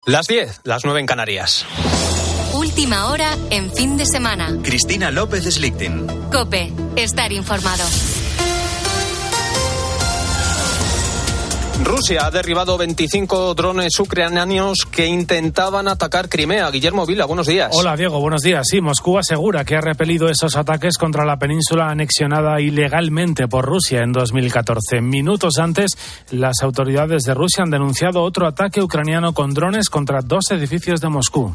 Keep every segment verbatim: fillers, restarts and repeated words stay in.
Las diez, las nueve en Canarias. Última hora en fin de semana. Cristina López Slichting. COPE, estar informado. Rusia ha derribado veinticinco drones ucranianos que intentaban atacar Crimea. Guillermo Vila, buenos días. Hola, Diego, buenos días. Sí, Moscú asegura que ha repelido esos ataques contra la península anexionada ilegalmente por Rusia en dos mil catorce. Minutos antes, las autoridades de Rusia han denunciado otro ataque ucraniano con drones contra dos edificios de Moscú.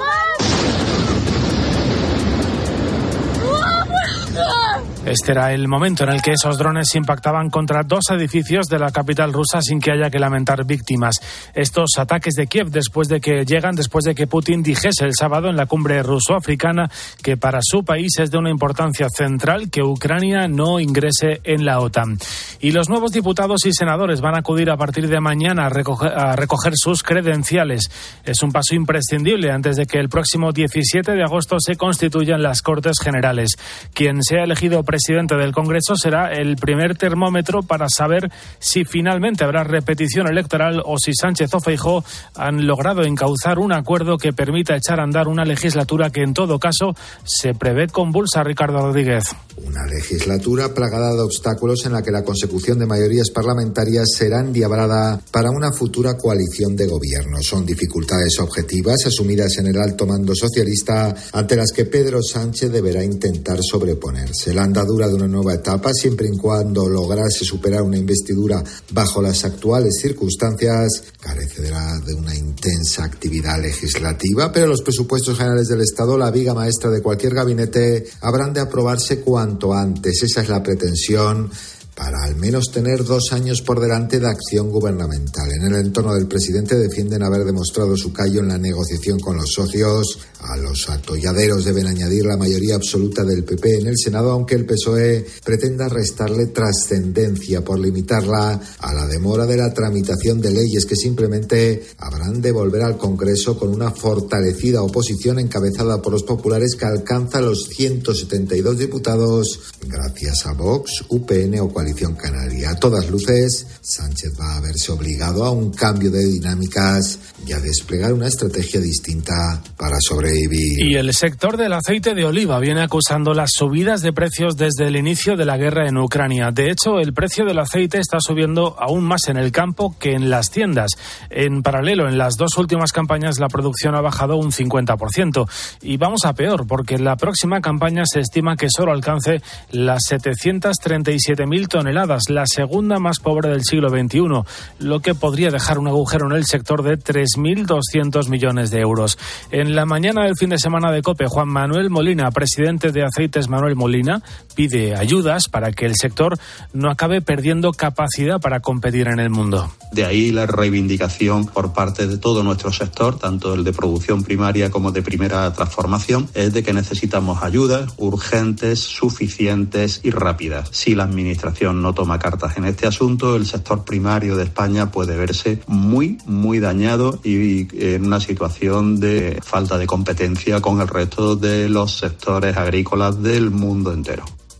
Este era el momento en el que esos drones impactaban contra dos edificios de la capital rusa sin que haya que lamentar víctimas. Estos ataques de Kiev después de que llegan después de que Putin dijese el sábado en la cumbre ruso-africana que para su país es de una importancia central que Ucrania no ingrese en la OTAN. Y los nuevos diputados y senadores van a acudir a partir de mañana a recoger, a recoger sus credenciales. Es un paso imprescindible antes de que el próximo diecisiete de agosto se constituyan las Cortes Generales. Quien sea elegido presidente presidente del Congreso será el primer termómetro para saber si finalmente habrá repetición electoral o si Sánchez o Feijóo han logrado encauzar un acuerdo que permita echar a andar una legislatura que en todo caso se prevé convulsa. Ricardo Rodríguez. Una legislatura plagada de obstáculos en la que la consecución de mayorías parlamentarias será endiabrada para una futura coalición de gobierno. Son dificultades objetivas asumidas en el alto mando socialista ante las que Pedro Sánchez deberá intentar sobreponerse. La andadura de una nueva etapa, siempre y cuando lograse superar una investidura bajo las actuales circunstancias, carecerá de una intensa actividad legislativa, pero los presupuestos generales del Estado, la viga maestra de cualquier gabinete, habrán de aprobarse cuanto antes. Esa es la pretensión para al menos tener dos años por delante de acción gubernamental. En el entorno del presidente defienden haber demostrado su callo en la negociación con los socios. A los atolladeros deben añadir la mayoría absoluta del P P en el Senado, aunque el P S O E pretenda restarle trascendencia por limitarla a la demora de la tramitación de leyes que simplemente habrán de volver al Congreso con una fortalecida oposición encabezada por los populares que alcanza los ciento setenta y dos diputados gracias a Vox, U P N o Coalición Canaria. A todas luces, Sánchez va a verse obligado a un cambio de dinámicas y a desplegar una estrategia distinta para sobrevivir. Y el sector del aceite de oliva viene acusando las subidas de precios desde el inicio de la guerra en Ucrania. De hecho, el precio del aceite está subiendo aún más en el campo que en las tiendas. En paralelo, en las dos últimas campañas la producción ha bajado un cincuenta por ciento. Y vamos a peor, porque en la próxima campaña se estima que solo alcance las setecientas treinta y siete mil toneladas, la segunda más pobre del siglo veintiuno, lo que podría dejar un agujero en el sector de tres mil doscientos millones de euros. En la mañana del fin de semana de COPE, Juan Manuel Molina, presidente de Aceites Manuel Molina, pide ayudas para que el sector no acabe perdiendo capacidad para competir en el mundo. De ahí la reivindicación por parte de todo nuestro sector, tanto el de producción primaria como de primera transformación, es de que necesitamos ayudas urgentes, suficientes y rápidas. Si la administración no toma cartas en este asunto, el sector primario de España puede verse muy, muy dañado y en una situación de falta de competencia con el resto de los sectores agrícolas del mundo entero.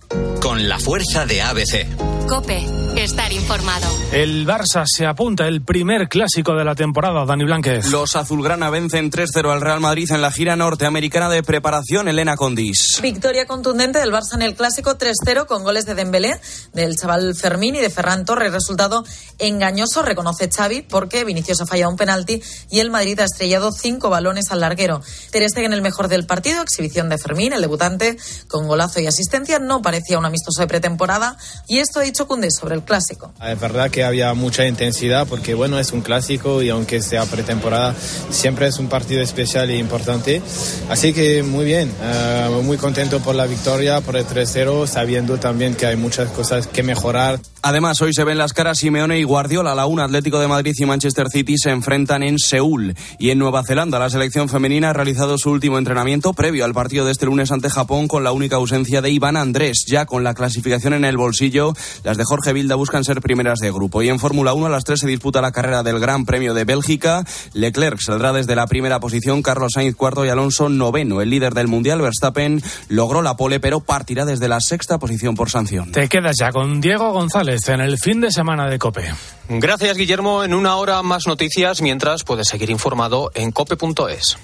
Con la fuerza de A B C. COPE, estar informado. El Barça se apunta el primer clásico de la temporada. Dani Blánquez. Los azulgrana vencen tres cero al Real Madrid en la gira norteamericana de preparación Elena Condis. Victoria contundente del Barça en el clásico tres cero con goles de Dembélé, del chaval Fermín y de Ferran Torres. Resultado engañoso, reconoce Xavi, porque Vinicius ha fallado un penalti y el Madrid ha estrellado cinco balones al larguero. Ter Stegen el mejor del partido, exhibición de Fermín, el debutante, con golazo y asistencia. No parecía un amistoso de pretemporada, y esto ha dicho Koundé sobre el clásico. Es verdad que había mucha intensidad porque bueno, es un clásico y aunque sea pretemporada siempre es un partido especial e importante, así que muy bien, uh, muy contento por la victoria, por el tres cero, sabiendo también que hay muchas cosas que mejorar. Además, hoy se ven las caras Simeone y Guardiola. La una, Atlético de Madrid y Manchester City se enfrentan en Seúl. Y en Nueva Zelanda, la selección femenina ha realizado su último entrenamiento previo al partido de este lunes ante Japón, con la única ausencia de Iván Andrés. Ya con la clasificación en el bolsillo, las de Jorge Vilda buscan buscan ser primeras de grupo. Y en Fórmula uno a las tres se disputa la carrera del Gran Premio de Bélgica. Leclerc saldrá desde la primera posición, Carlos Sainz cuarto y Alonso noveno. El líder del Mundial, Verstappen, logró la pole, pero partirá desde la sexta posición por sanción. Te quedas ya con Diego González en el fin de semana de COPE. Gracias, Guillermo. En una hora más noticias, mientras puedes seguir informado en cope punto es.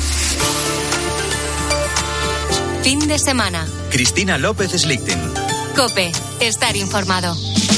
Fin de semana. Cristina López Slichting. COPE. Estar informado.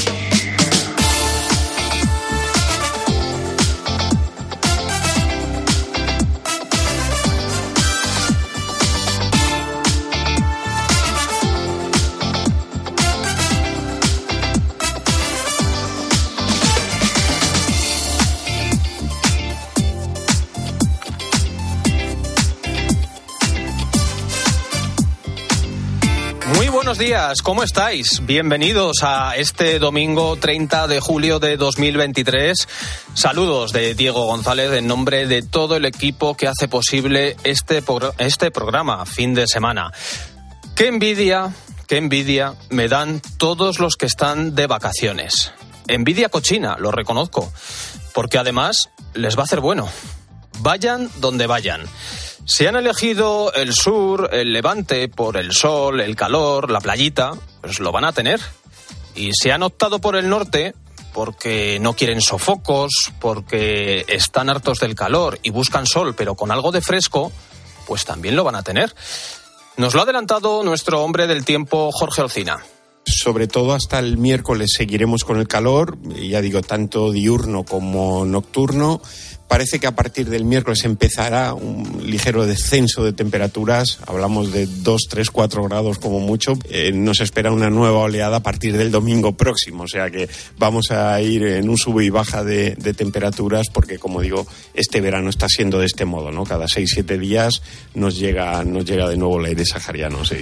Buenos días, ¿cómo estáis? Bienvenidos a este domingo treinta de julio de dos mil veintitrés. Saludos de Diego González en nombre de todo el equipo que hace posible este, este programa, fin de semana. ¡Qué envidia, qué envidia me dan todos los que están de vacaciones! Envidia cochina, lo reconozco, porque además les va a hacer bueno. Vayan donde vayan. Si han elegido el sur, el levante, por el sol, el calor, la playita, pues lo van a tener. Y si han optado por el norte, porque no quieren sofocos, porque están hartos del calor y buscan sol, pero con algo de fresco, pues también lo van a tener. Nos lo ha adelantado nuestro hombre del tiempo, Jorge Olcina. Sobre todo hasta el miércoles seguiremos con el calor, ya digo, tanto diurno como nocturno. Parece que a partir del miércoles empezará un ligero descenso de temperaturas, hablamos de dos, tres, cuatro grados como mucho. Eh, nos espera una nueva oleada a partir del domingo próximo, o sea que vamos a ir en un sube y baja de, de temperaturas porque, como digo, este verano está siendo de este modo, ¿no? Cada seis, siete días nos llega, nos llega de nuevo el aire sahariano, sí.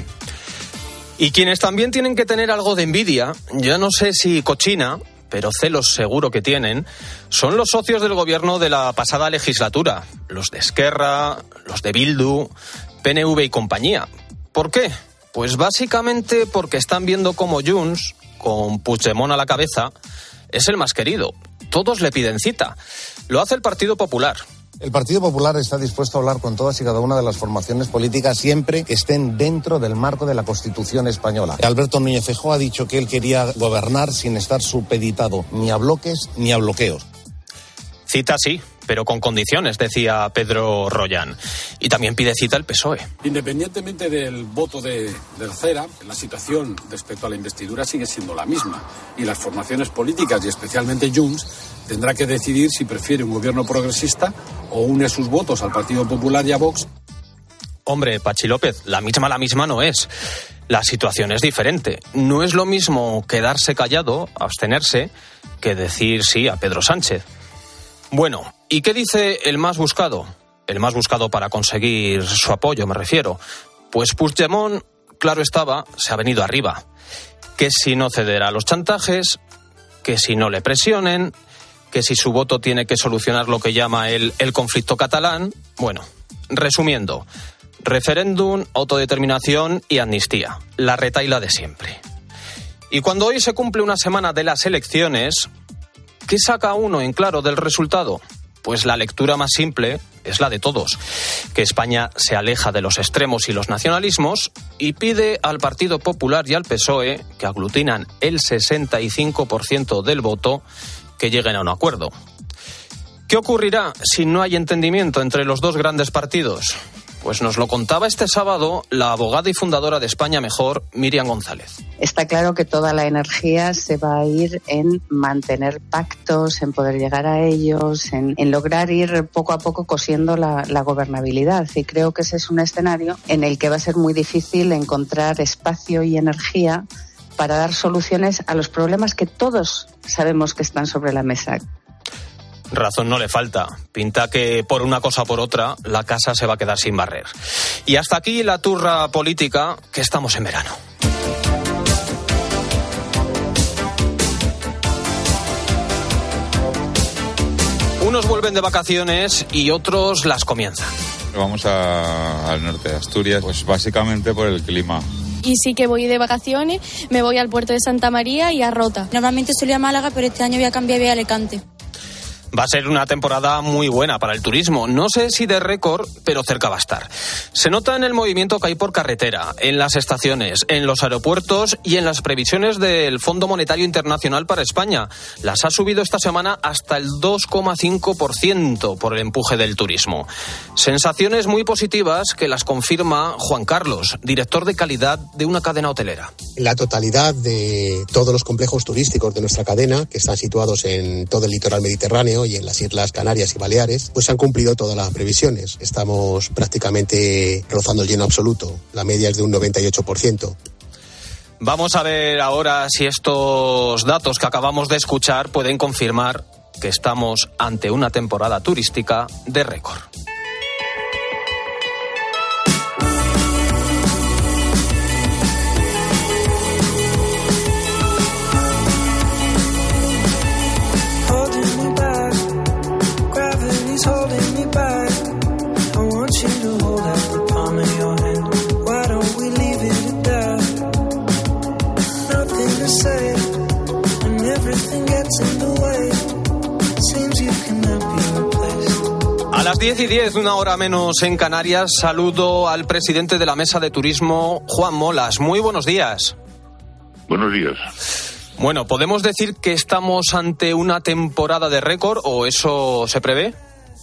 Y quienes también tienen que tener algo de envidia, ya no sé si cochina, pero celos seguro que tienen, son los socios del gobierno de la pasada legislatura, los de Esquerra, los de Bildu, P N V y compañía. ¿Por qué? Pues básicamente porque están viendo como Junts, con Puigdemont a la cabeza, es el más querido. Todos le piden cita. Lo hace el Partido Popular. El Partido Popular está dispuesto a hablar con todas y cada una de las formaciones políticas siempre que estén dentro del marco de la Constitución española. Alberto Núñez Feijóo ha dicho que él quería gobernar sin estar supeditado ni a bloques ni a bloqueos. Cita sí, pero con condiciones, decía Pedro Rollán. Y también pide cita el P S O E. Independientemente del voto de, del CERA, la situación respecto a la investidura sigue siendo la misma. Y las formaciones políticas, y especialmente Junts, tendrá que decidir si prefiere un gobierno progresista o une sus votos al Partido Popular y a Vox. Hombre, Pachi López, la misma la misma no es. La situación es diferente. No es lo mismo quedarse callado, abstenerse, que decir sí a Pedro Sánchez. Bueno, ¿y qué dice el más buscado? El más buscado para conseguir su apoyo, me refiero. Pues Puigdemont, claro estaba, se ha venido arriba. Que si no cederá a los chantajes, que si no le presionen, que si su voto tiene que solucionar lo que llama el, el conflicto catalán. Bueno, resumiendo, referéndum, autodeterminación y amnistía. La retahíla de siempre. Y cuando hoy se cumple una semana de las elecciones, ¿qué saca uno en claro del resultado? Pues la lectura más simple es la de todos, que España se aleja de los extremos y los nacionalismos y pide al Partido Popular y al P S O E, que aglutinan el sesenta y cinco por ciento del voto, que lleguen a un acuerdo. ¿Qué ocurrirá si no hay entendimiento entre los dos grandes partidos? Pues nos lo contaba este sábado la abogada y fundadora de España Mejor, Míriam González. Está claro que toda la energía se va a ir en mantener pactos, en poder llegar a ellos, en, en lograr ir poco a poco cosiendo la, la gobernabilidad. Y creo que ese es un escenario en el que va a ser muy difícil encontrar espacio y energía para dar soluciones a los problemas que todos sabemos que están sobre la mesa. Razón no le falta. Pinta que por una cosa o por otra la casa se va a quedar sin barrer. Y hasta aquí la turra política, que estamos en verano. Unos vuelven de vacaciones y otros las comienzan. Vamos a, al norte de Asturias, pues básicamente por el clima. y sí que voy de vacaciones, me voy al puerto de Santa María y a Rota. Normalmente solía Málaga, pero este año voy a cambiar y voy a Alicante. Va a ser una temporada muy buena para el turismo. No sé si de récord, pero cerca va a estar. Se nota en el movimiento que hay por carretera, en las estaciones, en los aeropuertos y en las previsiones del Fondo Monetario Internacional para España. Las ha subido esta semana hasta el dos coma cinco por ciento por el empuje del turismo. Sensaciones muy positivas que las confirma Juan Carlos, director de calidad de una cadena hotelera. La totalidad de todos los complejos turísticos de nuestra cadena, que están situados en todo el litoral mediterráneo y en las Islas Canarias y Baleares, pues han cumplido todas las previsiones. Estamos prácticamente rozando el lleno absoluto. La media es de un noventa y ocho por ciento. Vamos a ver ahora si estos datos que acabamos de escuchar pueden confirmar que estamos ante una temporada turística de récord. A las diez y diez, una hora menos en Canarias, saludo al presidente de la Mesa de Turismo, Juan Molas. Muy buenos días. Buenos días. Bueno, ¿podemos decir que estamos ante una temporada de récord o eso se prevé?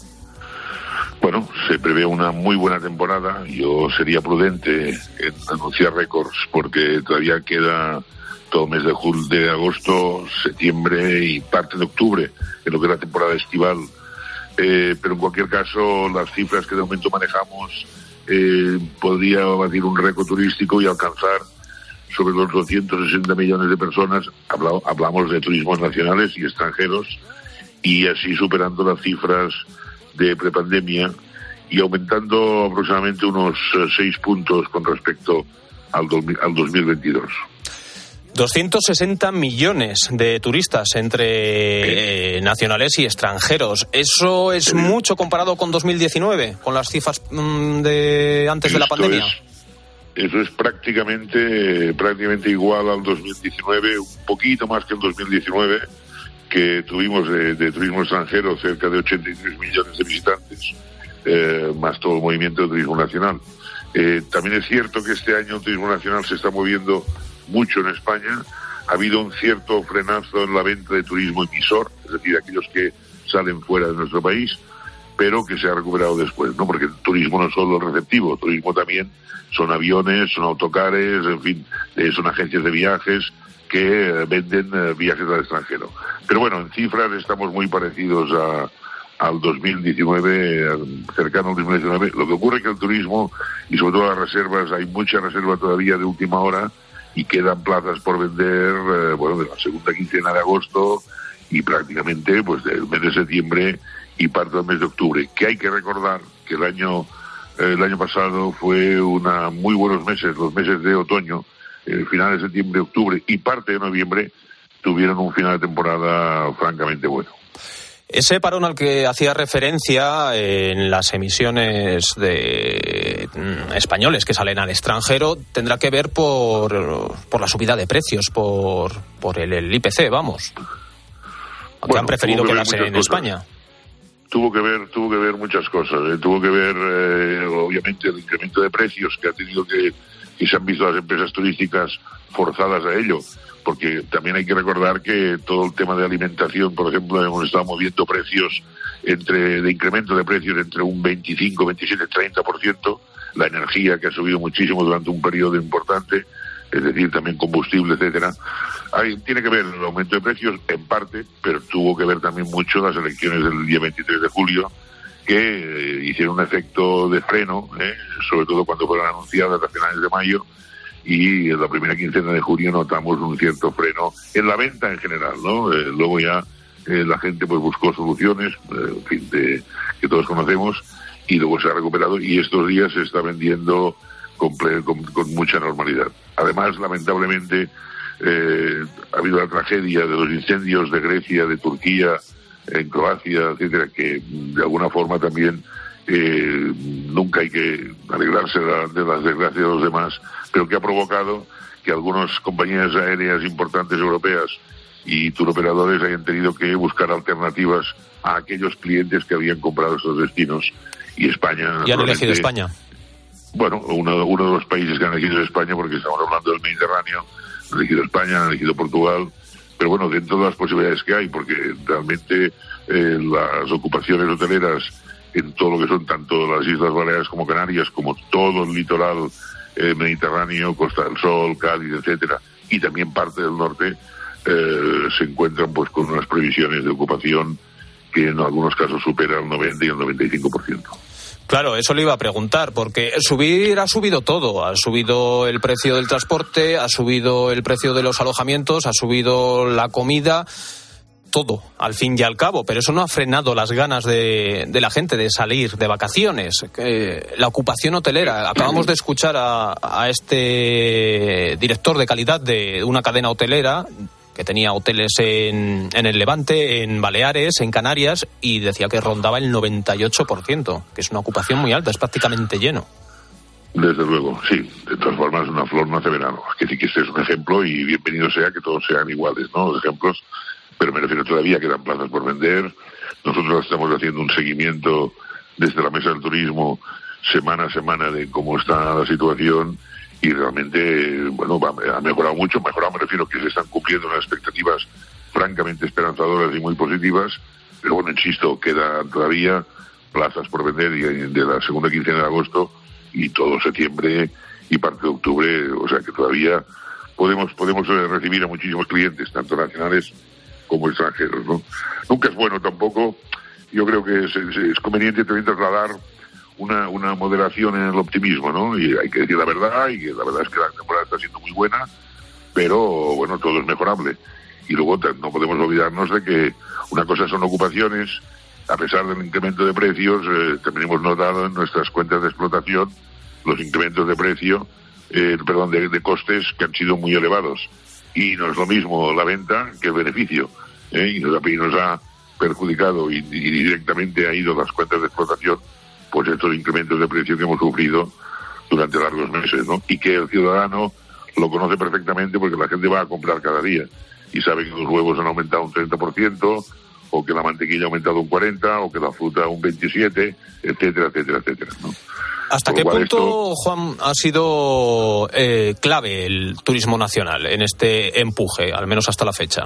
Bueno, se prevé una muy buena temporada. Yo sería prudente en anunciar récords porque todavía queda todo mes de julio, de agosto, septiembre y parte de octubre, en lo que es la temporada estival. Eh, pero en cualquier caso, las cifras que de momento manejamos eh, podría batir un récord turístico y alcanzar sobre los doscientos sesenta millones de personas. Habla, hablamos de turismos nacionales y extranjeros, y así superando las cifras de prepandemia y aumentando aproximadamente unos seis puntos con respecto al, do, al dos mil veintidós. doscientos sesenta millones de turistas entre eh, nacionales y extranjeros. ¿Eso es sí. mucho comparado con dos mil diecinueve, con las cifras mmm, de antes Esto de la pandemia? Es, eso es prácticamente, prácticamente igual al dos mil diecinueve, un poquito más que el dos mil diecinueve, que tuvimos de, de turismo extranjero cerca de ochenta y tres millones de visitantes, eh, más todo el movimiento de turismo nacional. Eh, también es cierto que este año el turismo nacional se está moviendo mucho en España. Ha habido un cierto frenazo en la venta de turismo emisor, es decir, aquellos que salen fuera de nuestro país, pero que se ha recuperado después, ¿no? Porque el turismo no es solo el receptivo, el turismo también son aviones, son autocares, en fin, eh, son agencias de viajes que eh, venden eh, viajes al extranjero. Pero bueno, en cifras estamos muy parecidos a, al dos mil diecinueve, cercano al dos mil diecinueve. Lo que ocurre es que el turismo, y sobre todo las reservas, hay mucha reserva todavía de última hora, y quedan plazas por vender, eh, bueno, de la segunda quincena de agosto y prácticamente pues del mes de septiembre y parte del mes de octubre. Que hay que recordar que el año eh, el año pasado fue una muy buenos meses, los meses de otoño, el final de septiembre, octubre y parte de noviembre tuvieron un final de temporada francamente bueno. Ese parón al que hacía referencia en las emisiones de españoles que salen al extranjero tendrá que ver por, por la subida de precios, por, por el, el I P C, vamos. Que bueno, han preferido que quedarse en cosas. España. Tuvo que ver, tuvo que ver muchas cosas. ¿eh? Tuvo que ver, eh, obviamente, el incremento de precios que ha tenido que, que se han visto las empresas turísticas forzadas a ello. Porque también hay que recordar que todo el tema de alimentación, por ejemplo, hemos estado moviendo precios entre de incremento de precios entre un veinticinco, veintisiete, treinta por ciento, la energía que ha subido muchísimo durante un periodo importante, es decir, también combustible, etcétera. Hay, tiene que ver el aumento de precios en parte, pero tuvo que ver también mucho las elecciones del día veintitrés de julio, que eh, hicieron un efecto de freno, eh, sobre todo cuando fueron anunciadas a finales de mayo, y en la primera quincena de junio notamos un cierto freno en la venta en general, ¿no? Eh, luego ya eh, la gente pues buscó soluciones, eh, en fin, de, que todos conocemos, y luego se ha recuperado, y estos días se está vendiendo con, con, con mucha normalidad. Además, lamentablemente, eh, ha habido la tragedia de los incendios de Grecia, de Turquía, en Croacia, etcétera, que de alguna forma también eh, nunca hay que alegrarse de, la, de las desgracias de los demás, pero que ha provocado que algunas compañías aéreas importantes europeas y turoperadores hayan tenido que buscar alternativas a aquellos clientes que habían comprado estos destinos. Y España... ¿Y han elegido España? Bueno, uno, uno de los países que han elegido es España, porque estamos hablando del Mediterráneo. Han elegido España, han elegido Portugal, pero bueno, dentro de las posibilidades que hay, porque realmente eh, las ocupaciones hoteleras en todo lo que son tanto las Islas Baleares como Canarias, como todo el litoral eh, mediterráneo, Costa del Sol, Cádiz, etcétera, y también parte del norte, eh, se encuentran pues con unas previsiones de ocupación que en algunos casos supera el noventa y el noventa y cinco por ciento. Claro, eso le iba a preguntar, porque subir ha subido todo. Ha subido el precio del transporte, ha subido el precio de los alojamientos, ha subido la comida, todo, al fin y al cabo. Pero eso no ha frenado las ganas de, de la gente de salir de vacaciones. Eh, la ocupación hotelera. Acabamos de escuchar a, a este director de calidad de una cadena hotelera que tenía hoteles en, en el Levante, en Baleares, en Canarias, y decía que rondaba el noventa y ocho por ciento, que es una ocupación muy alta, es prácticamente lleno. Desde luego, sí. De todas formas, una flor no hace verano. Es que sí que este es un ejemplo y bienvenido sea que todos sean iguales, ¿no? Los ejemplos, pero me refiero, todavía quedan plazas por vender. Nosotros estamos haciendo un seguimiento desde la Mesa del Turismo semana a semana de cómo está la situación. Y realmente, bueno, ha mejorado mucho. Mejorado me refiero que se están cumpliendo unas expectativas francamente esperanzadoras y muy positivas. Pero bueno, insisto, quedan todavía plazas por vender y de la segunda quincena de agosto y todo septiembre y parte de octubre. O sea que todavía podemos podemos recibir a muchísimos clientes, tanto nacionales como extranjeros, ¿no? Nunca es bueno tampoco. Yo creo que es, es, es conveniente también trasladar Una, una moderación en el optimismo, ¿no? Y hay que decir la verdad, y la verdad es que la temporada está siendo muy buena, pero bueno, todo es mejorable. Y luego no podemos olvidarnos de que una cosa son ocupaciones, a pesar del incremento de precios, eh, también hemos notado en nuestras cuentas de explotación los incrementos de precio, eh, perdón, de, de costes que han sido muy elevados. Y no es lo mismo la venta que el beneficio, ¿eh? Y nos ha, y nos ha perjudicado y, y directamente ha ido las cuentas de explotación pues estos incrementos de precio que hemos sufrido durante largos meses, ¿no? Y que el ciudadano lo conoce perfectamente porque la gente va a comprar cada día y sabe que los huevos han aumentado un treinta por ciento, o que la mantequilla ha aumentado un cuarenta por ciento, o que la fruta un veintisiete por ciento, etcétera, etcétera, etcétera, ¿no? ¿Hasta qué punto, esto... Juan, ha sido eh, clave el turismo nacional en este empuje, al menos hasta la fecha?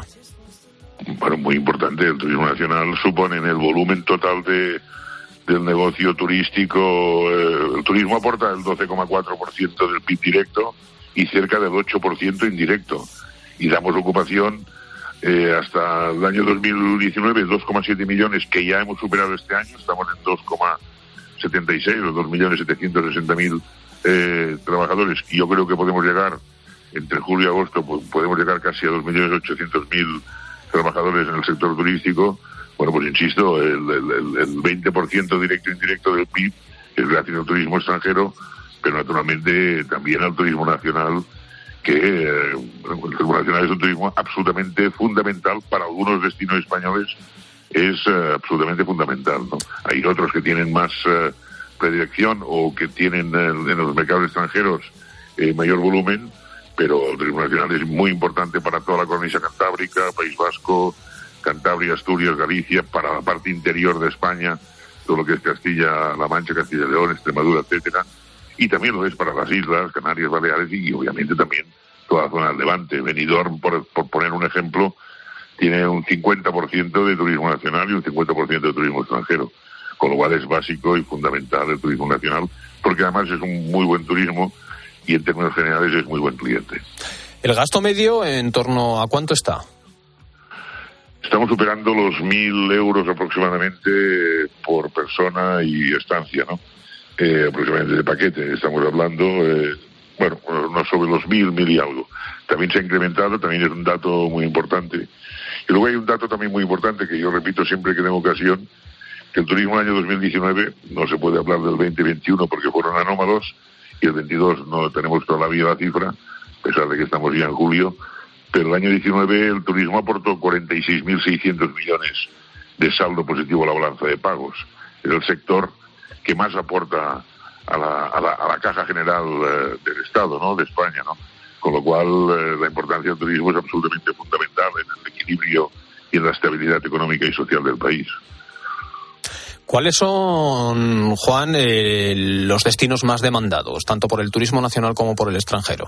Bueno, muy importante. El turismo nacional supone en el volumen total de del negocio turístico, eh, el turismo aporta el doce coma cuatro por ciento del P I B directo y cerca del ocho por ciento indirecto. Y damos ocupación eh, hasta el año dos mil diecinueve, dos coma siete millones, que ya hemos superado este año. Estamos en dos coma setenta y seis, o dos millones setecientos sesenta mil eh, trabajadores. Y yo creo que podemos llegar, entre julio y agosto, pues, podemos llegar casi a dos millones ochocientos mil trabajadores en el sector turístico. Bueno, pues insisto, el, el, el veinte por ciento directo e indirecto del P I B es gracias al turismo extranjero, pero naturalmente también al turismo nacional, que eh, bueno, el turismo nacional es un turismo absolutamente fundamental para algunos destinos españoles, es eh, absolutamente fundamental, ¿no? Hay otros que tienen más eh, predilección o que tienen eh, en los mercados extranjeros eh, mayor volumen, pero el turismo nacional es muy importante para toda la cornisa cantábrica, País Vasco, Cantabria, Asturias, Galicia, para la parte interior de España, todo lo que es Castilla-La Mancha, Castilla-León, Extremadura, etcétera, y también lo es para las islas, Canarias, Baleares y obviamente también toda la zona del Levante. Benidorm, por, por poner un ejemplo, tiene un cincuenta por ciento de turismo nacional y un cincuenta por ciento de turismo extranjero, con lo cual es básico y fundamental el turismo nacional, porque además es un muy buen turismo y en términos generales es muy buen cliente. ¿El gasto medio en torno a cuánto está? Estamos superando los mil euros aproximadamente por persona y estancia, ¿no? Eh, aproximadamente de paquete, estamos hablando, eh, bueno, no sobre los mil, mil y algo. También se ha incrementado, también es un dato muy importante. Y luego hay un dato también muy importante que yo repito siempre que tengo ocasión, que el turismo del año dos mil diecinueve, no se puede hablar del veinte veintiuno porque fueron anómalos, y el veintidós no tenemos todavía la cifra, a pesar de que estamos ya en julio, pero el año diecinueve el turismo aportó cuarenta y seis mil seiscientos millones de saldo positivo a la balanza de pagos. Es el sector que más aporta a la, a la, a la caja general eh, del Estado, ¿no?, de España, ¿no? Con lo cual eh, la importancia del turismo es absolutamente fundamental en el equilibrio y en la estabilidad económica y social del país. ¿Cuáles son, Juan, eh, los destinos más demandados, tanto por el turismo nacional como por el extranjero?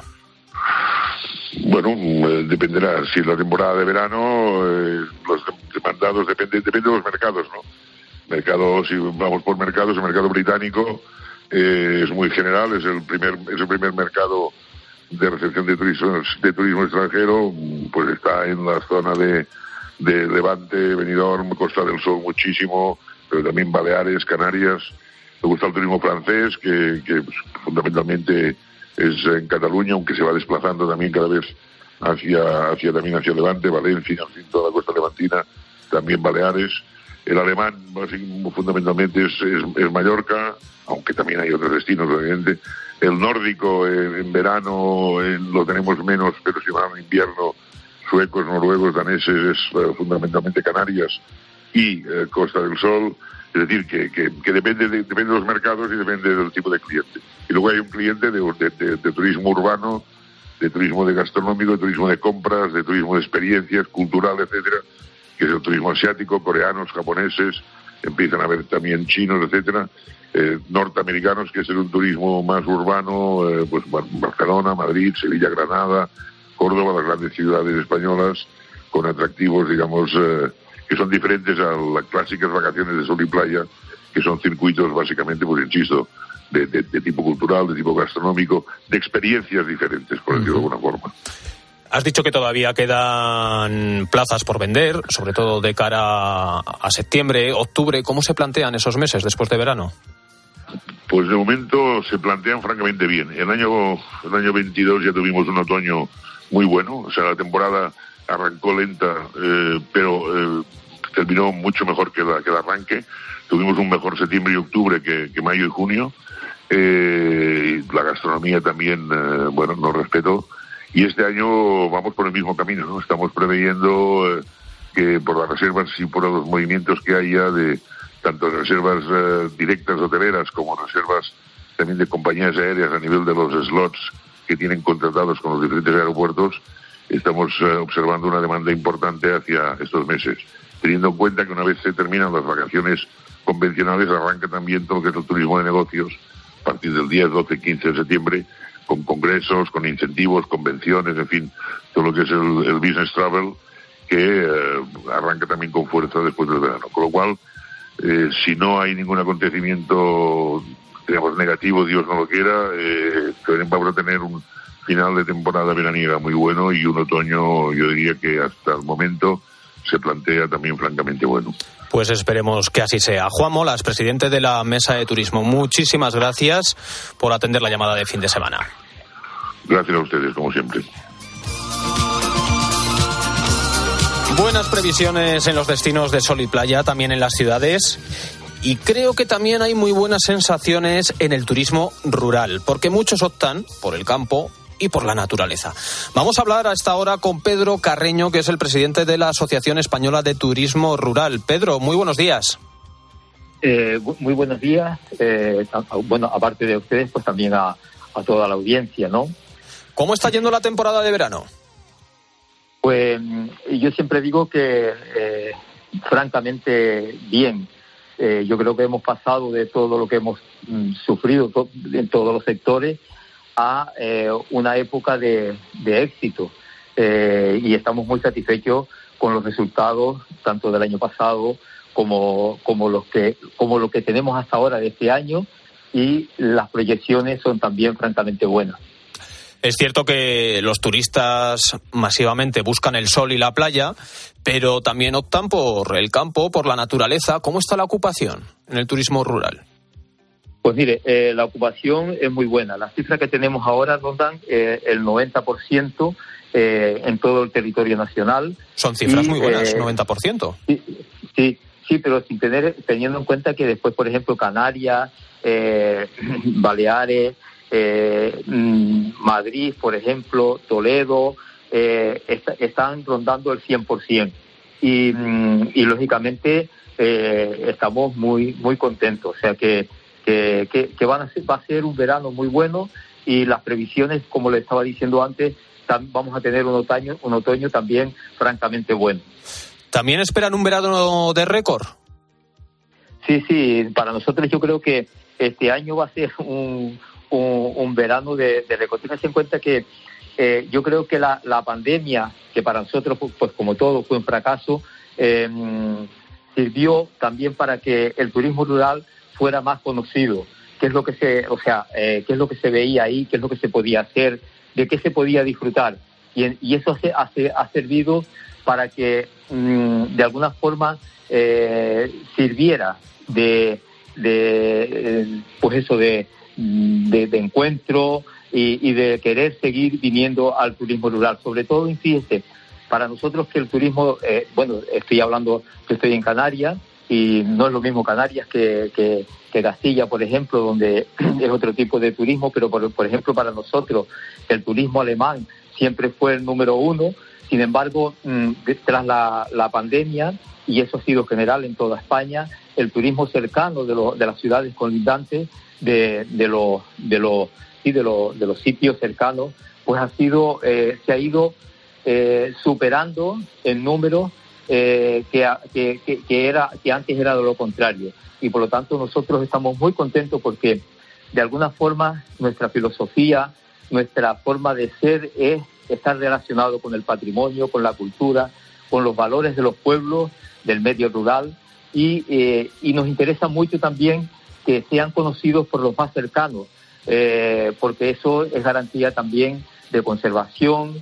Bueno, eh, dependerá. Si es la temporada de verano, eh, los demandados depende, depende de los mercados, ¿no? Mercado, si vamos por mercados, el mercado británico eh, es muy general, es el primer, es el primer mercado de recepción de turismo, de turismo extranjero, pues está en la zona de, de Levante, Benidorm, Costa del Sol muchísimo, pero también Baleares, Canarias. Me gusta el turismo francés, que, que pues, fundamentalmente es en Cataluña, aunque se va desplazando también cada vez hacia, hacia también hacia Levante, Valencia, en fin, toda la costa levantina, también Baleares. El alemán, fundamentalmente, es, es, es Mallorca, aunque también hay otros destinos, obviamente. El nórdico, eh, en verano eh, lo tenemos menos, pero si van en invierno, suecos, noruegos, daneses, es eh, fundamentalmente Canarias y eh, Costa del Sol. Es decir, que, que, que depende, de, depende de los mercados y depende del tipo de cliente. Y luego hay un cliente de, de, de, de turismo urbano, de turismo de gastronómico, de turismo de compras, de turismo de experiencias, cultural, etcétera, que es el turismo asiático, coreanos, japoneses, empiezan a haber también chinos, etcétera, eh, norteamericanos, que es un turismo más urbano, eh, pues Barcelona, Madrid, Sevilla, Granada, Córdoba, las grandes ciudades españolas, con atractivos, digamos, eh, que son diferentes a las clásicas vacaciones de sol y playa, que son circuitos básicamente, pues insisto, de, de, de tipo cultural, de tipo gastronómico, de experiencias diferentes, por decirlo de alguna forma. Has dicho que todavía quedan plazas por vender, sobre todo de cara a septiembre, octubre. ¿Cómo se plantean esos meses después de verano? Pues de momento se plantean francamente bien. El año, el año veintidós ya tuvimos un otoño muy bueno, o sea, la temporada arrancó lenta, eh, pero eh, terminó mucho mejor que, la, que el arranque. Tuvimos un mejor septiembre y octubre que, que mayo y junio. Eh, la gastronomía también, eh, bueno, nos respetó. Y este año vamos por el mismo camino, ¿no? Estamos preveyendo eh, que por las reservas y por los movimientos que haya de tanto reservas eh, directas hoteleras como reservas también de compañías aéreas a nivel de los slots que tienen contratados con los diferentes aeropuertos, estamos eh, observando una demanda importante hacia estos meses, teniendo en cuenta que una vez se terminan las vacaciones convencionales arranca también todo lo que es el turismo de negocios a partir del diez, doce, quince de septiembre, con congresos, con incentivos, convenciones, en fin, todo lo que es el, el business travel, que eh, arranca también con fuerza después del verano. Con lo cual, eh, si no hay ningún acontecimiento, digamos, negativo, Dios no lo quiera, eh, vamos a tener un final de temporada veraniega muy bueno y un otoño, yo diría que hasta el momento se plantea también francamente bueno. Pues esperemos que así sea. Juan Molas, presidente de la Mesa de Turismo, muchísimas gracias por atender la llamada de fin de semana. Gracias a ustedes, como siempre. Buenas previsiones en los destinos de sol y playa, también en las ciudades. Y creo que también hay muy buenas sensaciones en el turismo rural, porque muchos optan por el campo y por la naturaleza. Vamos a hablar a esta hora con Pedro Carreño, que es el presidente de la Asociación Española de Turismo Rural. Pedro, muy buenos días. Eh, muy buenos días. Eh, bueno, aparte de ustedes, pues también a, a toda la audiencia, ¿no? ¿Cómo está yendo la temporada de verano? Pues yo siempre digo que eh, francamente bien. Eh, yo creo que hemos pasado de todo lo que hemos mm, sufrido to- en todos los sectores a eh, una época de, de éxito eh, y estamos muy satisfechos con los resultados tanto del año pasado como como los que como lo que tenemos hasta ahora de este año, y las proyecciones son también francamente buenas. Es cierto que los turistas masivamente buscan el sol y la playa, pero también optan por el campo, por la naturaleza. ¿Cómo está la ocupación en el turismo rural? Pues mire, eh, la ocupación es muy buena. Las cifras que tenemos ahora rondan eh, el noventa por ciento eh, en todo el territorio nacional. Son cifras y, muy buenas, eh, noventa por ciento. Sí, sí, sí, pero sin tener, teniendo en cuenta que después, por ejemplo, Canarias, eh, Baleares, eh, Madrid, por ejemplo, Toledo, eh, est- están rondando el cien por ciento. Y, y lógicamente, eh, estamos muy, muy contentos. O sea que que, que, que van a ser, va a ser un verano muy bueno, y las previsiones, como le estaba diciendo antes, tam, vamos a tener un otoño, un otoño también francamente bueno. ¿También esperan un verano de récord? Sí, sí, para nosotros yo creo que este año va a ser un, un, un verano de, de récord. Ténganse en cuenta que eh, yo creo que la, la pandemia, que para nosotros, pues como todo, fue un fracaso, eh, sirvió también para que el turismo rural fuera más conocido. Qué es lo que se, o sea, eh, qué es lo que se veía ahí, qué es lo que se podía hacer, de qué se podía disfrutar. Y, y eso se, ha, ha servido para que mmm, de alguna forma eh, sirviera de, de pues eso de, de, de encuentro y, y de querer seguir viniendo al turismo rural. Sobre todo, fíjese, para nosotros que el turismo, eh, bueno, estoy hablando, que estoy en Canarias, y no es lo mismo Canarias que, que, que Castilla, por ejemplo, donde es otro tipo de turismo, pero por, por ejemplo para nosotros el turismo alemán siempre fue el número uno. Sin embargo, tras la, la pandemia, y eso ha sido general en toda España, el turismo cercano de, lo, de las ciudades colindantes, de, de, los, de, los, sí, de, los, de los sitios cercanos, pues ha sido, eh, se ha ido eh, superando en número eh, que, que, que, era, que antes era de lo contrario. Y por lo tanto nosotros estamos muy contentos porque de alguna forma nuestra filosofía, nuestra forma de ser es estar relacionado con el patrimonio, con la cultura, con los valores de los pueblos, del medio rural, y, eh, y nos interesa mucho también que sean conocidos por los más cercanos, eh, porque eso es garantía también de conservación,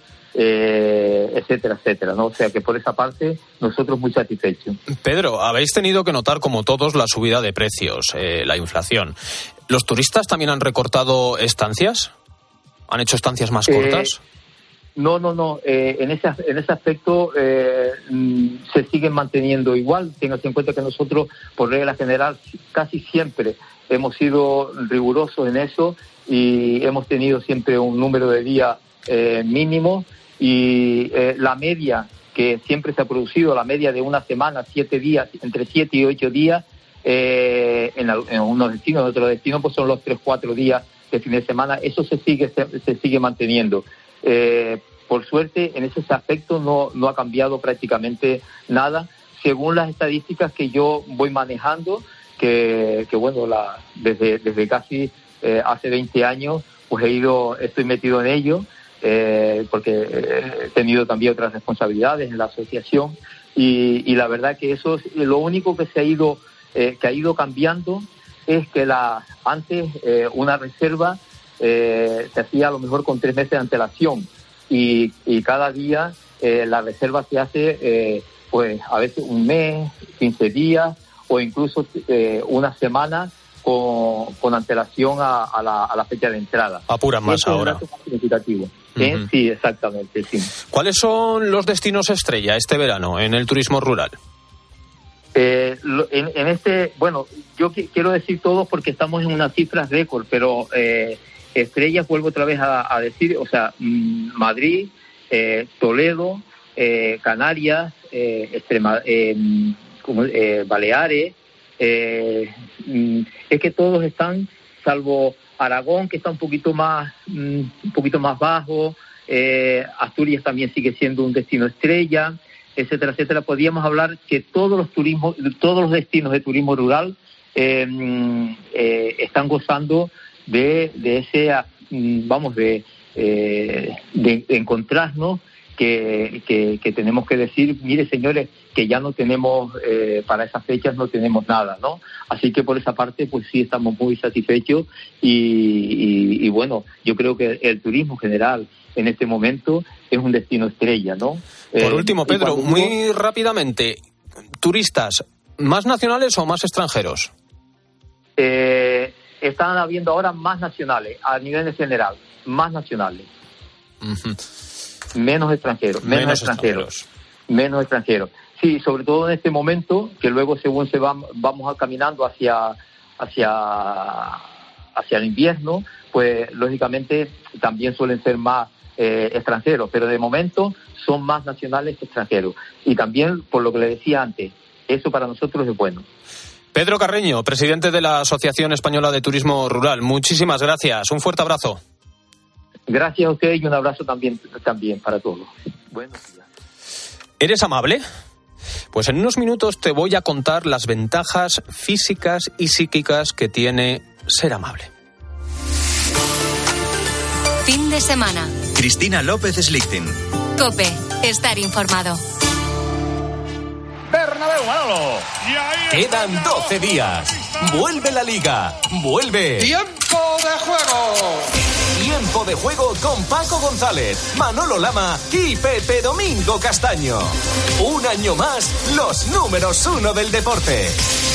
eh, etcétera, etcétera, ¿no? O sea que por esa parte nosotros muy satisfechos. Pedro, habéis tenido que notar, como todos, la subida de precios, eh, la inflación. ¿Los turistas también han recortado estancias? ¿Han hecho estancias más cortas? Eh, No, no, no. Eh, en ese en ese aspecto eh, se siguen manteniendo igual. Ténganse en cuenta que nosotros, por regla general, casi siempre hemos sido rigurosos en eso y hemos tenido siempre un número de días eh, mínimo, y eh, la media que siempre se ha producido, la media de una semana, siete días, entre siete y ocho días, eh, en, en unos destinos, en otros destinos, pues son los tres, cuatro días de fin de semana. Eso se sigue se, se sigue manteniendo. Eh, por suerte, en ese aspecto no, no ha cambiado prácticamente nada, según las estadísticas que yo voy manejando, que, que bueno, la, desde, desde casi eh, hace veinte años, pues he ido, estoy metido en ello, eh, porque he tenido también otras responsabilidades en la asociación, y, y la verdad que eso es lo único que se ha ido, eh, que ha ido cambiando, es que la antes eh, una reserva eh, se hacía a lo mejor con tres meses de antelación, y, y cada día eh, la reserva se hace eh, pues a veces un mes, quince días o incluso eh, una semana con, con antelación a, a, la, a la fecha de entrada. Apuran más Eso ahora. Es un dato más significativo. ¿Eh? Uh-huh. Sí, exactamente, sí. ¿Cuáles son los destinos estrella este verano en el turismo rural? Eh, en, en este, bueno, yo qu- quiero decir todos porque estamos en unas cifras récord, pero eh, estrellas, vuelvo otra vez a, a decir, o sea, mmm, Madrid, eh, Toledo, eh, Canarias, eh, Extrema, eh, como, eh, Baleares, eh, mmm, es que todos están, salvo Aragón, que está un poquito más, mmm, un poquito más bajo, eh, Asturias también sigue siendo un destino estrella, etcétera, etcétera. Podríamos hablar que todos los turismos, todos los destinos de turismo rural eh, eh, están gozando de, de ese, vamos, de, eh, de, de encontrarnos que, que, que tenemos que decir, mire señores, que ya no tenemos, eh, para esas fechas no tenemos nada, ¿no? Así que por esa parte, pues sí estamos muy satisfechos y, y, y bueno, yo creo que el turismo general en este momento es un destino estrella, ¿no? Por Eh, último, Pedro, cuando muy uno, rápidamente, ¿turistas más nacionales o más extranjeros? eh, están habiendo ahora más nacionales, a nivel general, más nacionales. Uh-huh. Menos extranjeros, menos, Menos extranjeros, extranjeros. menos extranjeros. Sí, sobre todo en este momento, que luego según se va, vamos a caminando hacia, hacia, hacia el invierno, pues lógicamente también suelen ser más eh, extranjeros, pero de momento son más nacionales que extranjeros. Y también, por lo que le decía antes, eso para nosotros es bueno. Pedro Carreño, presidente de la Asociación Española de Turismo Rural, muchísimas gracias. Un fuerte abrazo. Gracias a usted y un abrazo también, también para todos. Buenos días. ¿Eres amable? Pues en unos minutos te voy a contar las ventajas físicas y psíquicas que tiene ser amable. Fin de semana. Cristina López Slichting. COPE. Estar informado. Bernabéu, Manolo. Quedan doce días. Vuelve la Liga. Vuelve. ¡Tiempo de juego! Tiempo de juego con Paco González, Manolo Lama y Pepe Domingo Castaño. Un año más, los números uno del deporte.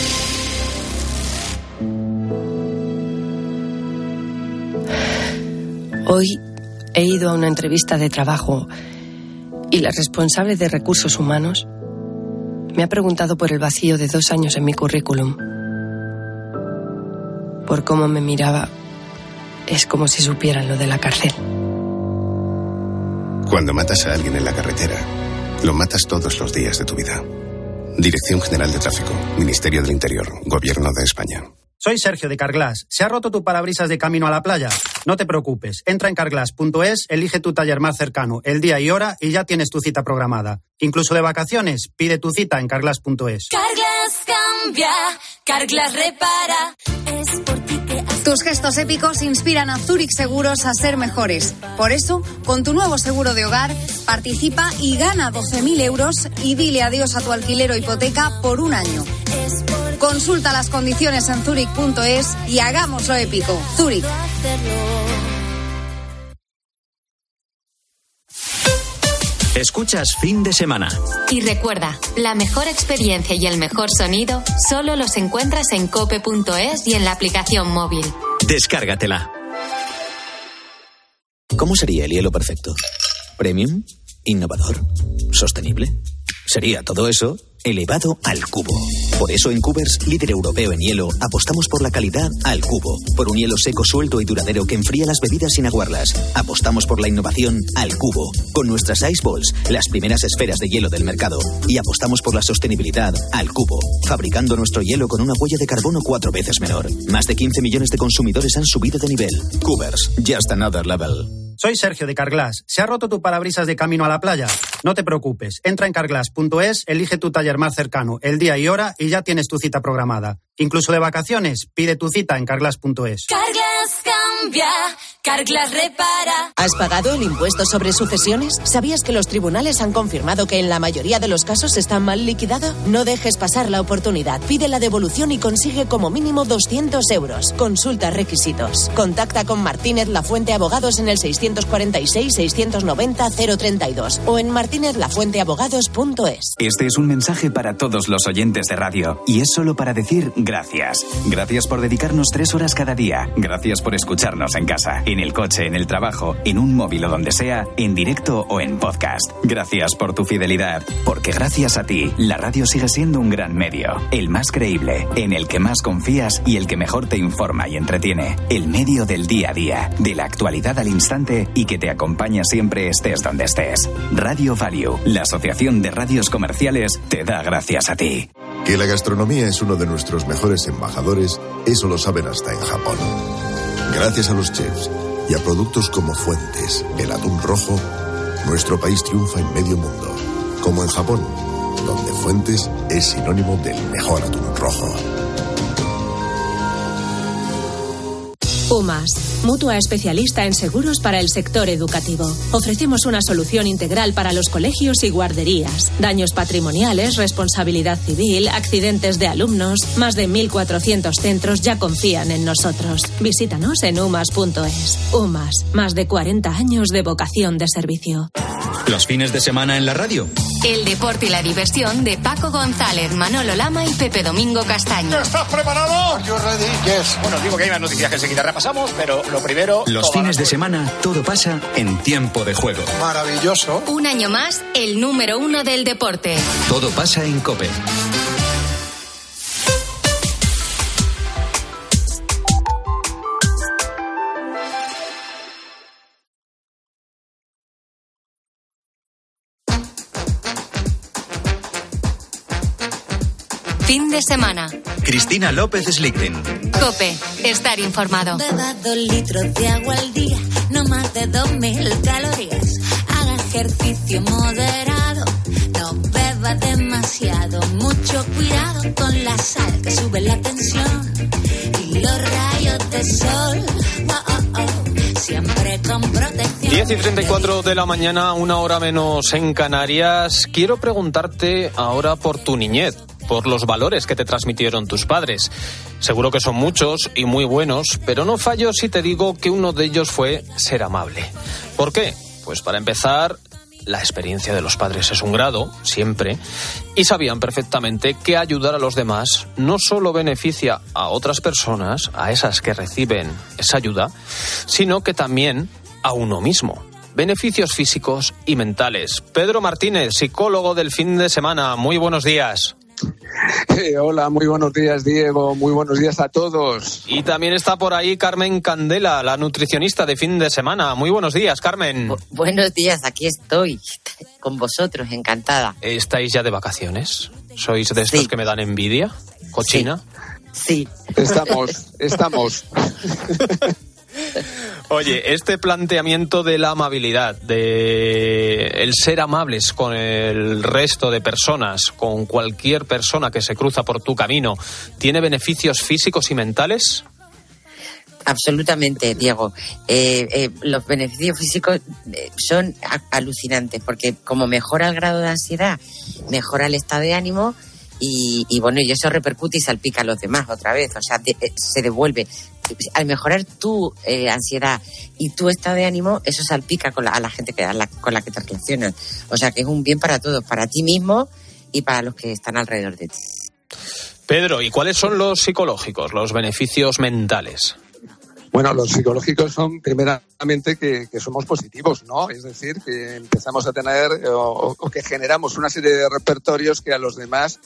Hoy he ido a una entrevista de trabajo y la responsable de recursos humanos me ha preguntado por el vacío de dos años en mi currículum. Por cómo me miraba, es como si supieran lo de la cárcel. Cuando matas a alguien en la carretera, lo matas todos los días de tu vida. Dirección General de Tráfico, Ministerio del Interior, Gobierno de España. Soy Sergio de Carglass. ¿Se ha roto tu parabrisas de camino a la playa? No te preocupes. Entra en carglass punto es, elige tu taller más cercano, el día y hora y ya tienes tu cita programada. Incluso de vacaciones, pide tu cita en carglass punto es. Carglass cambia, Carglass repara. Es por ti que... Tus gestos épicos inspiran a Zurich Seguros a ser mejores. Por eso, con tu nuevo seguro de hogar, participa y gana doce mil euros y dile adiós a tu alquiler o hipoteca por un año. Consulta las condiciones en zurich punto es y hagámoslo épico. Zurich. Escuchas Fin de Semana. Y recuerda, la mejor experiencia y el mejor sonido solo los encuentras en cope punto es y en la aplicación móvil. Descárgatela. ¿Cómo sería el hielo perfecto? ¿Premium? ¿Innovador? ¿Sostenible? Sería todo eso elevado al cubo. Por eso en Cubers, líder europeo en hielo, apostamos por la calidad al cubo. Por un hielo seco, suelto y duradero que enfría las bebidas sin aguarlas. Apostamos por la innovación al cubo. Con nuestras Ice Balls, las primeras esferas de hielo del mercado. Y apostamos por la sostenibilidad al cubo. Fabricando nuestro hielo con una huella de carbono cuatro veces menor. Más de quince millones de consumidores han subido de nivel. Cubers, just another level. Soy Sergio de Carglass. ¿Se ha roto tu parabrisas de camino a la playa? No te preocupes. Entra en carglass punto es, elige tu taller más cercano, el día y hora y ya tienes tu cita programada. Incluso de vacaciones, pide tu cita en carglass punto es. Carglass cambia, Carglass repara. ¿Has pagado el impuesto sobre sucesiones? ¿Sabías que los tribunales han confirmado que en la mayoría de los casos está mal liquidado? No dejes pasar la oportunidad. Pide la devolución y consigue como mínimo doscientos euros. Consulta requisitos. Contacta con Martínez Lafuente Abogados en el seiscientos cuarenta y seis, seiscientos noventa, cero treinta y dos o en martínez lafuente abogados punto es. Este es un mensaje para todos los oyentes de radio y es solo para decir gracias. Gracias por dedicarnos tres horas cada día. Gracias por escucharnos en casa, en el coche, en el trabajo, en un móvil o donde sea, en directo o en podcast. Gracias por tu fidelidad, porque gracias a ti, la radio sigue siendo un gran medio, el más creíble, en el que más confías y el que mejor te informa y entretiene. El medio del día a día, de la actualidad al instante y que te acompaña siempre estés donde estés. Radio Value, la asociación de radios comerciales, te da gracias a ti. Que la gastronomía es uno de nuestros mejores embajadores, eso lo saben hasta en Japón. Gracias a los chefs y a productos como Fuentes, el atún rojo, nuestro país triunfa en medio mundo. Como en Japón, donde Fuentes es sinónimo del mejor atún rojo. UMAS, mutua especialista en seguros para el sector educativo. Ofrecemos una solución integral para los colegios y guarderías. Daños patrimoniales, responsabilidad civil, accidentes de alumnos. Más de mil cuatrocientos centros ya confían en nosotros. Visítanos en umas punto es. UMAS, más de cuarenta años de vocación de servicio. Los fines de semana en la radio. El deporte y la diversión de Paco González, Manolo Lama y Pepe Domingo Castaño. ¿Estás preparado? Yo ready, yes. Bueno, digo que hay más noticias que enseguida repasamos, pero lo primero... Los fines de semana, todo pasa en tiempo de juego. Maravilloso. Un año más, el número uno del deporte. Todo pasa en COPE. Fin de semana. Cristina López Slichting. COPE. Estar informado. Beba dos litros de agua al día, no más de dos mil calorías. Haga ejercicio moderado, no beba demasiado. Mucho cuidado con la sal que sube la tensión y los rayos de sol. Oh, oh, oh. Siempre con protección. diez y treinta y cuatro de la mañana, una hora menos en Canarias. Quiero preguntarte ahora por tu niñez, por los valores que te transmitieron tus padres. Seguro que son muchos y muy buenos, pero no fallo si te digo que uno de ellos fue ser amable. ¿Por qué? Pues para empezar, la experiencia de los padres es un grado, siempre, y sabían perfectamente que ayudar a los demás no solo beneficia a otras personas, a esas que reciben esa ayuda, sino que también a uno mismo. Beneficios físicos y mentales. Pedro Martínez, psicólogo del fin de semana. Muy buenos días. Eh, hola, muy buenos días, Diego. Muy buenos días a todos. Y también está por ahí Carmen Candela, la nutricionista de fin de semana. Muy buenos días, Carmen. Bu- buenos días, aquí estoy con vosotros, encantada. ¿Estáis ya de vacaciones? ¿Sois de estos sí. que me dan envidia? ¿Cochina? Sí. sí. Estamos, estamos. Oye, este planteamiento de la amabilidad, de el ser amables con el resto de personas, con cualquier persona que se cruza por tu camino, ¿tiene beneficios físicos y mentales? Absolutamente, Diego. Eh, eh, los beneficios físicos son alucinantes porque como mejora el grado de ansiedad, mejora el estado de ánimo. Y, y bueno, y eso repercute y salpica a los demás otra vez, o sea, de, se devuelve. Al mejorar tu eh, ansiedad y tu estado de ánimo, eso salpica con la, a la gente que, a la, con la que te relacionas. O sea, que es un bien para todos, para ti mismo y para los que están alrededor de ti. Pedro, ¿y cuáles son los psicológicos, los beneficios mentales? Bueno, los psicológicos son primeramente que, que somos positivos, ¿no? Es decir, que empezamos a tener o, o que generamos una serie de repertorios que a los demás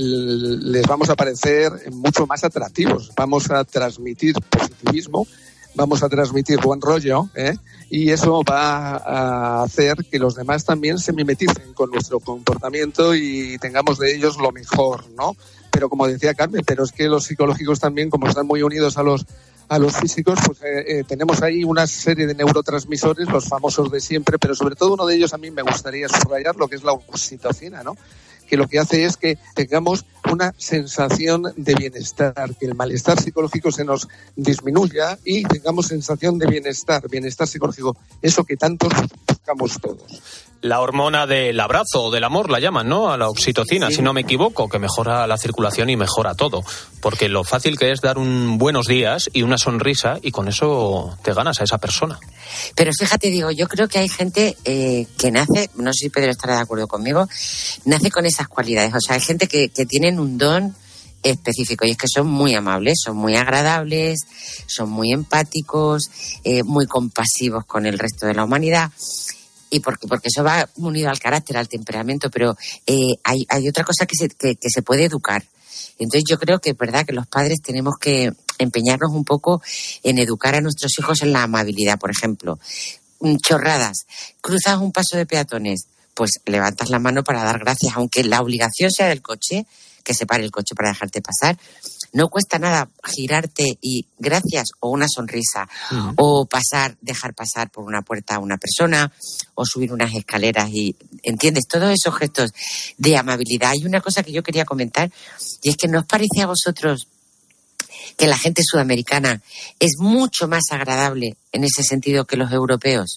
les vamos a parecer mucho más atractivos. Vamos a transmitir positivismo, vamos a transmitir buen rollo, ¿eh? Y eso va a hacer que los demás también se mimeticen con nuestro comportamiento y tengamos de ellos lo mejor, ¿no? Pero como decía Carmen, pero es que los psicológicos también, como están muy unidos a los a los físicos, pues eh, eh, tenemos ahí una serie de neurotransmisores, los famosos de siempre, pero sobre todo uno de ellos a mí me gustaría subrayar lo que es la oxitocina, ¿no? Que lo que hace es que tengamos una sensación de bienestar, que el malestar psicológico se nos disminuya y tengamos sensación de bienestar, bienestar psicológico, eso que tantos buscamos todos. La hormona del abrazo o del amor la llaman, ¿no? A la oxitocina, sí. Si no me equivoco, que mejora la circulación y mejora todo. Porque lo fácil que es dar un buenos días y una sonrisa y con eso te ganas a esa persona. Pero fíjate, digo, yo creo que hay gente eh, que nace, no sé si Pedro estará de acuerdo conmigo, nace con esas cualidades. O sea, hay gente que, que tienen un don específico y es que son muy amables, son muy agradables, son muy empáticos, eh, muy compasivos con el resto de la humanidad. Y porque, porque eso va unido al carácter, al temperamento, pero eh, hay, hay otra cosa que se, que, que se puede educar. Entonces yo creo que es verdad que los padres tenemos que empeñarnos un poco en educar a nuestros hijos en la amabilidad. Por ejemplo, chorradas, cruzas un paso de peatones, pues levantas la mano para dar gracias, aunque la obligación sea del coche, que se pare el coche para dejarte pasar. No cuesta nada girarte y gracias o una sonrisa, uh-huh. o pasar, dejar pasar por una puerta a una persona o subir unas escaleras y, ¿entiendes? Todos esos gestos de amabilidad. Hay una cosa que yo quería comentar y es que ¿no os parece a vosotros que la gente sudamericana es mucho más agradable en ese sentido que los europeos?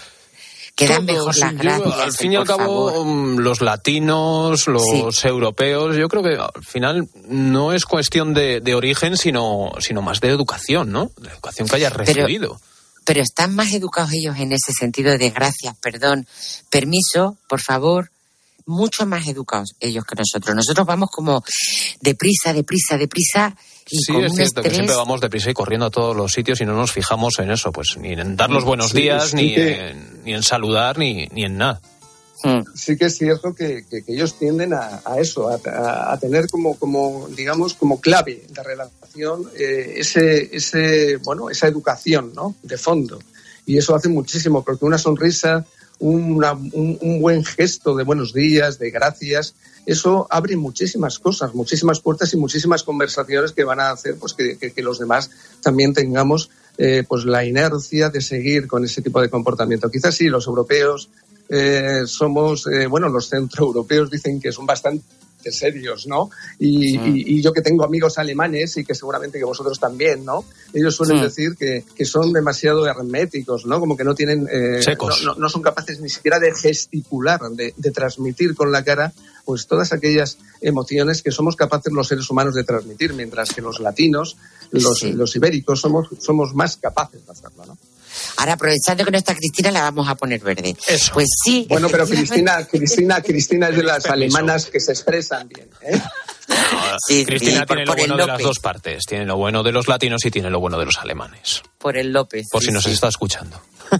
Que dan mejor las gracias. Yo, al fin y al cabo, favor. los latinos, los sí. europeos, yo creo que al final no es cuestión de, de origen, sino, sino más de educación, ¿no? De educación que hayas recibido. Pero, pero están más educados ellos en ese sentido de gracias, perdón, permiso, por favor. Mucho más educados ellos que nosotros. Nosotros vamos como deprisa, deprisa, deprisa. Y sí, con es un cierto estrés... que siempre vamos deprisa y corriendo a todos los sitios y no nos fijamos en eso, pues ni en dar los buenos sí, días, sí ni, que... en, ni en saludar, ni, ni en nada. Sí que es cierto que, que, que ellos tienden a, a eso, a, a tener como, como, digamos, como clave de relación eh, ese, ese, bueno, esa educación, ¿no? De fondo. Y eso hace muchísimo, porque una sonrisa, una, un, un buen gesto de buenos días, de gracias, eso abre muchísimas cosas, muchísimas puertas y muchísimas conversaciones que van a hacer pues que, que, que los demás también tengamos eh, pues la inercia de seguir con ese tipo de comportamiento. Quizás sí, los europeos eh, somos, eh, bueno, los centroeuropeos dicen que son bastante serios, ¿no? Y, sí. y, y yo que tengo amigos alemanes y que seguramente que vosotros también, ¿no? Ellos suelen sí. decir que, que son demasiado herméticos, ¿no? Como que no tienen... Eh, Secos. No, no, no son capaces ni siquiera de gesticular, de, de transmitir con la cara pues todas aquellas emociones que somos capaces los seres humanos de transmitir, mientras que los latinos, los, sí. los ibéricos, somos, somos más capaces de hacerlo, ¿no? Ahora, aprovechando que no está Cristina, la vamos a poner verde. Eso. Pues sí. Bueno, pero Cristina, Cristina, Cristina es de las alemanas que se expresan bien, ¿eh? No, sí, Cristina sí, tiene por, lo por bueno de las dos partes. Tiene lo bueno de los latinos y tiene lo bueno de los alemanes. Por el López. Por sí, si nos sí. está escuchando.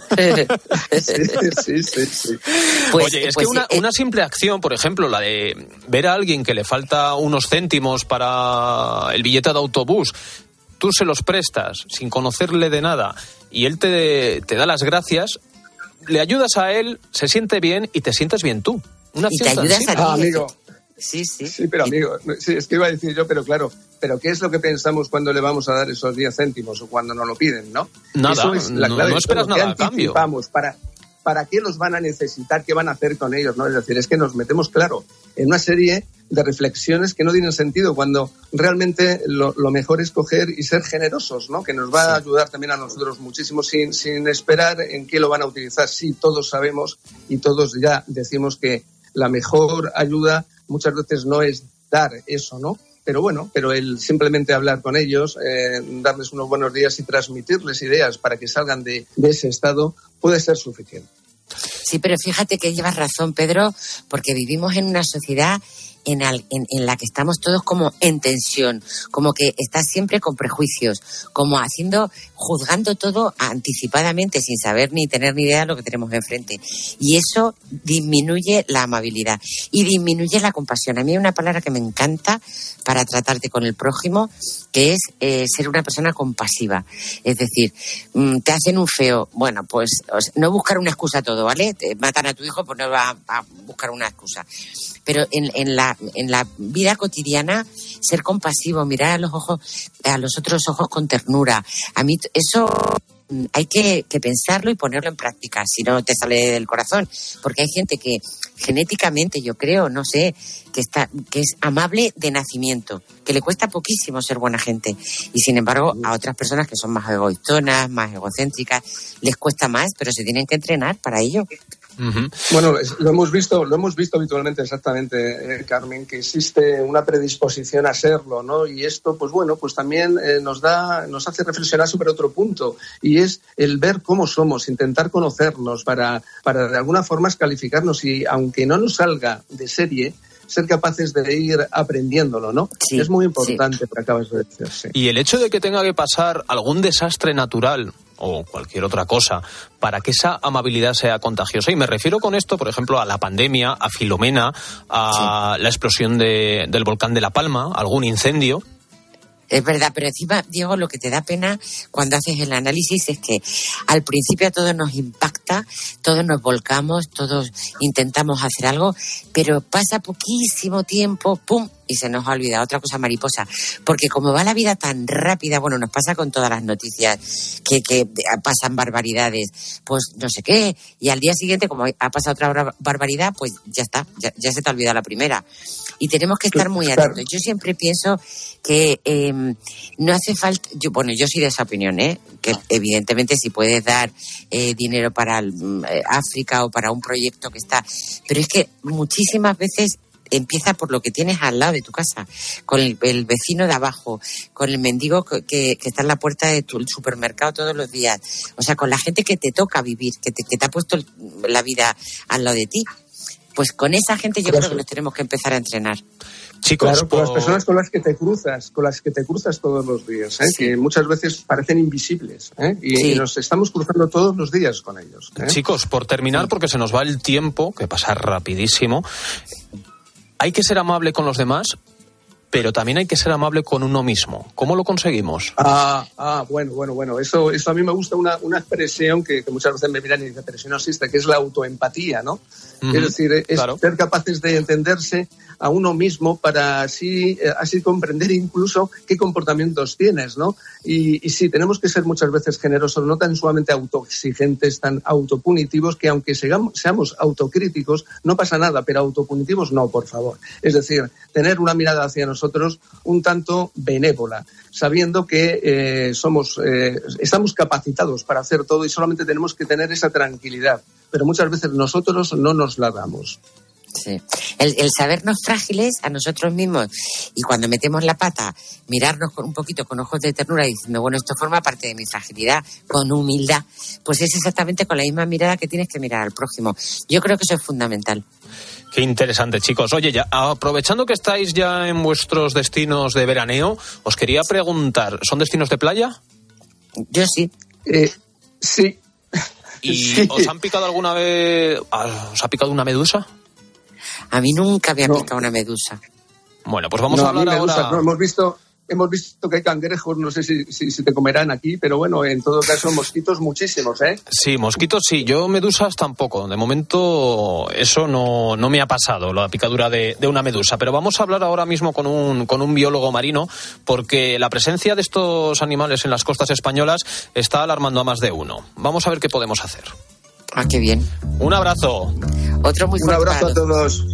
sí, sí, sí, sí. Pues, Oye, es pues, que una, eh, una simple acción, por ejemplo, la de ver a alguien que le falta unos céntimos para el billete de autobús, tú se los prestas sin conocerle de nada y él te, te da las gracias, le ayudas a él, se siente bien y te sientes bien tú. Una y te ayudas a ti. Ah, amigo. Sí, sí. Sí, pero amigo, sí, es que iba a decir yo, pero claro, pero ¿qué es lo que pensamos cuando le vamos a dar esos diez céntimos o cuando nos lo piden, no? Nada, Eso es la clave. No, no esperas nada a cambio. Para, ¿Para qué los van a necesitar? ¿Qué van a hacer con ellos? ¿No? Es decir, es que nos metemos, claro, en una serie de reflexiones que no tienen sentido cuando realmente lo, lo mejor es coger y ser generosos, ¿no? Que nos va sí. a ayudar también a nosotros muchísimo sin, sin esperar en qué lo van a utilizar. Sí, todos sabemos y todos ya decimos que la mejor ayuda muchas veces no es dar eso, ¿no? Pero bueno, pero el simplemente hablar con ellos, eh, darles unos buenos días y transmitirles ideas para que salgan de, de ese estado puede ser suficiente. Sí, pero fíjate que llevas razón, Pedro, porque vivimos en una sociedad en, al, en, en la que estamos todos como en tensión, como que estás siempre con prejuicios, como haciendo, juzgando todo anticipadamente sin saber ni tener ni idea de lo que tenemos enfrente. Y eso disminuye la amabilidad y disminuye la compasión. A mí hay una palabra que me encanta para tratarte con el prójimo, que es eh, ser una persona compasiva. Es decir, mmm, te hacen un feo, bueno, pues no buscar una excusa a todo, ¿vale? Te matan a tu hijo, pues no vas a buscar una excusa. Pero en, en la en la vida cotidiana, ser compasivo, mirar a los ojos, a los otros ojos con ternura. A mí eso hay que, que pensarlo y ponerlo en práctica, si no te sale del corazón. Porque hay gente que genéticamente, yo creo, no sé, que está que es amable de nacimiento, que le cuesta poquísimo ser buena gente. Y sin embargo, a otras personas que son más egoístonas, más egocéntricas, les cuesta más, pero se tienen que entrenar para ello. Uh-huh. Bueno, lo hemos visto, lo hemos visto habitualmente exactamente, eh, Carmen, que existe una predisposición a serlo, ¿no? Y esto, pues bueno, pues también eh, nos da, nos hace reflexionar sobre otro punto, y es el ver cómo somos, intentar conocernos para, para de alguna forma calificarnos y, aunque no nos salga de serie, ser capaces de ir aprendiéndolo, ¿no? Sí, es muy importante, sí. Lo que acabas de decir. Sí. Y el hecho de que tenga que pasar algún desastre natural o cualquier otra cosa para que esa amabilidad sea contagiosa. Y me refiero con esto, por ejemplo, a la pandemia, a Filomena, a sí. la explosión de, del volcán de La Palma, algún incendio. Es verdad, pero encima, Diego, lo que te da pena cuando haces el análisis es que al principio a todos nos impacta, todos nos volcamos, todos intentamos hacer algo, pero pasa poquísimo tiempo, ¡pum!, y se nos ha olvidado otra cosa mariposa. Porque como va la vida tan rápida, bueno, nos pasa con todas las noticias que, que pasan barbaridades, pues no sé qué, y al día siguiente, como ha pasado otra barbaridad, pues ya está, ya, ya se te ha olvidado la primera. Y tenemos que estar muy atentos. Yo siempre pienso que eh, no hace falta, yo, bueno, yo soy de esa opinión, ¿eh? Que evidentemente si puedes dar eh, dinero para el, eh, África o para un proyecto que está, pero es que muchísimas veces empieza por lo que tienes al lado de tu casa, con el, el vecino de abajo, con el mendigo que, que está en la puerta de tu supermercado todos los días, o sea, con la gente que te toca vivir, que te, que te ha puesto la vida al lado de ti. Pues con esa gente yo creo que nos tenemos que empezar a entrenar. Chicos, claro, con las personas con las que te cruzas, con las que te cruzas todos los días, ¿eh? Sí. Que muchas veces parecen invisibles, ¿eh? Y, sí. y nos estamos cruzando todos los días con ellos, ¿eh? Chicos, por terminar, sí. porque se nos va el tiempo, que pasa rapidísimo, hay que ser amable con los demás, pero también hay que ser amable con uno mismo. ¿Cómo lo conseguimos? Ah, ah bueno, bueno, bueno. Eso, eso a mí me gusta una, una expresión que, que muchas veces me miran y dicen, pero si no existe, que es la autoempatía, ¿no? Uh-huh. Es decir, es claro. ser capaces de entenderse a uno mismo para así, así comprender incluso qué comportamientos tienes, ¿no? Y, y sí, tenemos que ser muchas veces generosos, no tan sumamente autoexigentes, tan autopunitivos, que aunque seamos, seamos autocríticos, no pasa nada, pero autopunitivos no, por favor. Es decir, tener una mirada hacia nosotros un tanto benévola, sabiendo que eh, somos, eh, estamos capacitados para hacer todo y solamente tenemos que tener esa tranquilidad, pero muchas veces nosotros no nos la damos. Sí. El, el sabernos frágiles a nosotros mismos y cuando metemos la pata, mirarnos con un poquito con ojos de ternura diciendo, bueno, esto forma parte de mi fragilidad, con humildad, pues es exactamente con la misma mirada que tienes que mirar al prójimo. Yo creo que eso es fundamental. Qué interesante, chicos. Oye, ya aprovechando que estáis ya en vuestros destinos de veraneo, os quería preguntar, ¿son destinos de playa? Yo sí. Eh, sí. ¿Y sí. os han picado alguna vez, os ha picado una medusa? A mí nunca me ha no. picado una medusa. Bueno, pues vamos no, a hablar a mí medusas, ahora... No, hemos visto... Hemos visto que hay cangrejos, no sé si, si, si te comerán aquí, pero bueno, en todo caso, mosquitos muchísimos, ¿eh? Sí, mosquitos sí, yo medusas tampoco. De momento eso no, no me ha pasado, la picadura de, de una medusa. Pero vamos a hablar ahora mismo con un, con un biólogo marino, porque la presencia de estos animales en las costas españolas está alarmando a más de uno. Vamos a ver qué podemos hacer. Ah, qué bien. Un abrazo. Otro muy fuerte. Un abrazo a todos.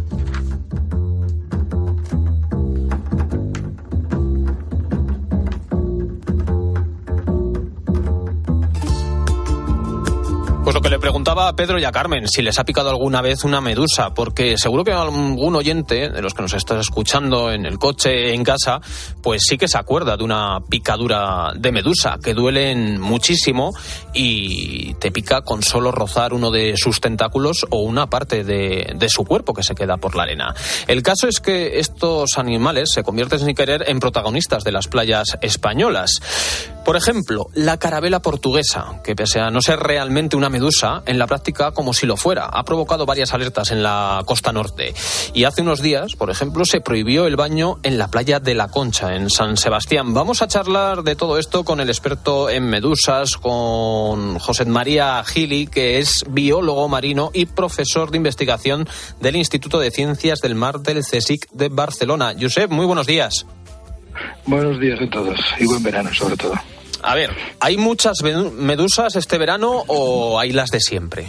Pues lo que le preguntaba a Pedro y a Carmen, si les ha picado alguna vez una medusa, porque seguro que algún oyente de los que nos está escuchando en el coche, en casa, pues sí que se acuerda de una picadura de medusa, que duelen muchísimo y te pica con solo rozar uno de sus tentáculos o una parte de, de su cuerpo que se queda por la arena. El caso es que estos animales se convierten sin querer en protagonistas de las playas españolas. Por ejemplo, la carabela portuguesa, que pese a no ser realmente una medusa, en la práctica como si lo fuera, ha provocado varias alertas en la costa norte. Y hace unos días, por ejemplo, se prohibió el baño en la playa de La Concha, en San Sebastián. Vamos a charlar de todo esto con el experto en medusas, con José María Gili, que es biólogo marino y profesor de investigación del Instituto de Ciencias del Mar del CSIC de Barcelona. Josep, muy buenos días. Buenos días a todos y buen verano sobre todo. A ver, ¿hay muchas medusas este verano o hay las de siempre?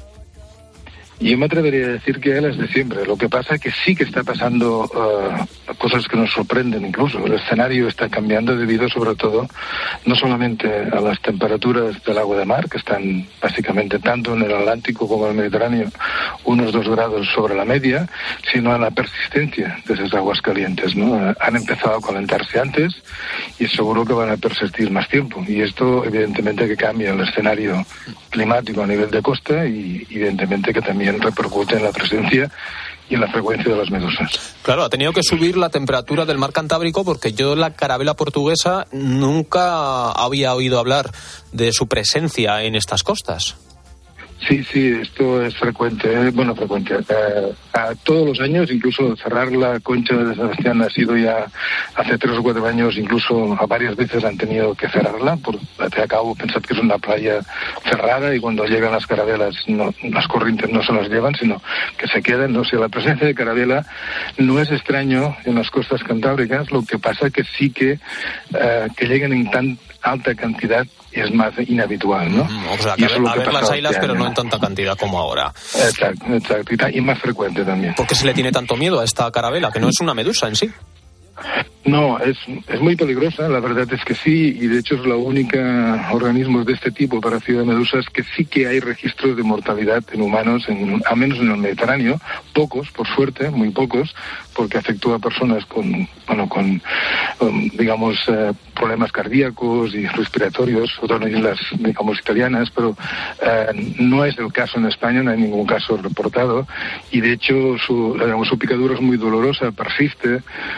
Yo me atrevería a decir que hay las de siempre. Lo que pasa es que sí que está pasando uh, cosas que nos sorprenden incluso. El escenario está cambiando debido sobre todo no solamente a las temperaturas del agua de mar, que están básicamente tanto en el Atlántico como en el Mediterráneo unos dos grados sobre la media, sino a la persistencia de esas aguas calientes, ¿no? Han empezado a calentarse antes y seguro que van a persistir más tiempo. Y esto evidentemente que cambia el escenario climático a nivel de costa y evidentemente que también repercute en la presencia y en la frecuencia de las medusas. Claro, ha tenido que subir la temperatura del mar Cantábrico porque yo la carabela portuguesa nunca había oído hablar de su presencia en estas costas. Sí, sí, esto es frecuente, ¿eh? bueno, frecuente. Eh, a todos los años, incluso cerrar la Concha de San Sebastián ha sido ya hace tres o cuatro años, incluso a varias veces han tenido que cerrarla. Por, de acabo, pensad que es una playa cerrada y cuando llegan las carabelas, no, las corrientes no se las llevan, sino que se quedan. ¿no? O sea, la presencia de carabela no es extraño en las costas cantábricas, lo que pasa que sí que, eh, que lleguen en tan alta cantidad es más inhabitual, ¿no? Mm, o sea, que a ver, a ver las ailas, pero no en tanta cantidad como ahora. Exacto, exacto. Y más frecuente también. ¿Por qué se le tiene tanto miedo a esta carabela, que no es una medusa en sí? No, es, es muy peligrosa, la verdad es que sí, y de hecho es la única organismo de este tipo parecido a medusas que sí que hay registros de mortalidad en humanos, en, al menos en el Mediterráneo, pocos, por suerte, muy pocos, porque afectó a personas con, bueno, con, um, digamos, eh, problemas cardíacos y respiratorios, otras islas, digamos, italianas, pero eh, no es el caso en España, no hay ningún caso reportado, y de hecho su, digamos, su picadura es muy dolorosa, persiste en el tiempo,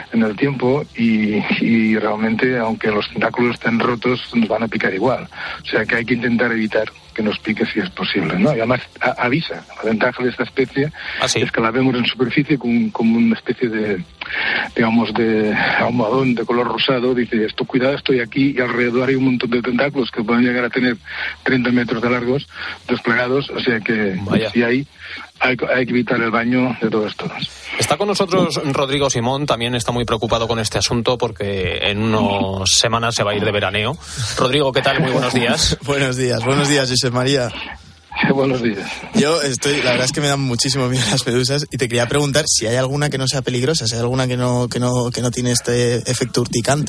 tiempo y, y realmente, aunque los tentáculos estén rotos, nos van a picar igual. O sea que hay que intentar evitar que nos pique si es posible, ¿no? Y además a, avisa. La ventaja de esta especie ¿Ah, sí? es que la vemos en superficie como, como una especie de, digamos, de almohadón de color rosado. Dice, esto, cuidado, estoy aquí, y alrededor hay un montón de tentáculos que pueden llegar a tener treinta metros de largos, desplegados, o sea que Vaya. si hay... Hay, hay que evitar el baño de todas todas. Está con nosotros Rodrigo Simón, también está muy preocupado con este asunto porque en unas semanas se va a ir de veraneo. Rodrigo, ¿qué tal? Muy buenos días. Buenos días, buenos días, Josep María. Sí, buenos días. Yo estoy, la verdad es que me dan muchísimo miedo las medusas y te quería preguntar si hay alguna que no sea peligrosa, si hay alguna que no, que no, que no tiene este efecto urticante.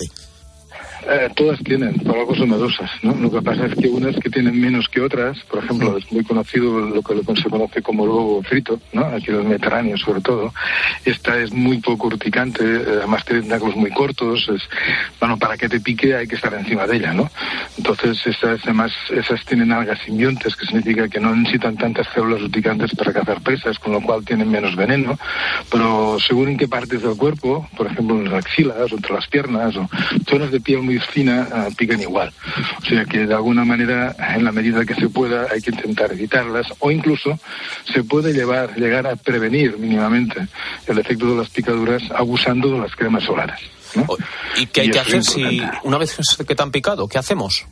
Eh, todas tienen, por algo son medusas, ¿no? Lo que pasa es que unas que tienen menos que otras, por ejemplo, es muy conocido lo que se conoce como lobo frito, ¿no? Aquí en el Mediterráneo sobre todo. Esta es muy poco urticante, además tiene tentáculos muy cortos, es, bueno, para que te pique hay que estar encima de ella, ¿no? Entonces, esas, además, esas tienen algas simbiontes, que significa que no necesitan tantas células urticantes para cazar presas, con lo cual tienen menos veneno, pero según en qué partes del cuerpo, por ejemplo, en las axilas, o entre las piernas, o zonas de piel muy fina, uh, pican igual. O sea que de alguna manera, en la medida que se pueda, hay que intentar evitarlas, o incluso se puede llevar, llegar a prevenir mínimamente el efecto de las picaduras abusando de las cremas solares, ¿no? ¿Y qué hay y que hacer si una vez que te han picado? ¿Qué hacemos?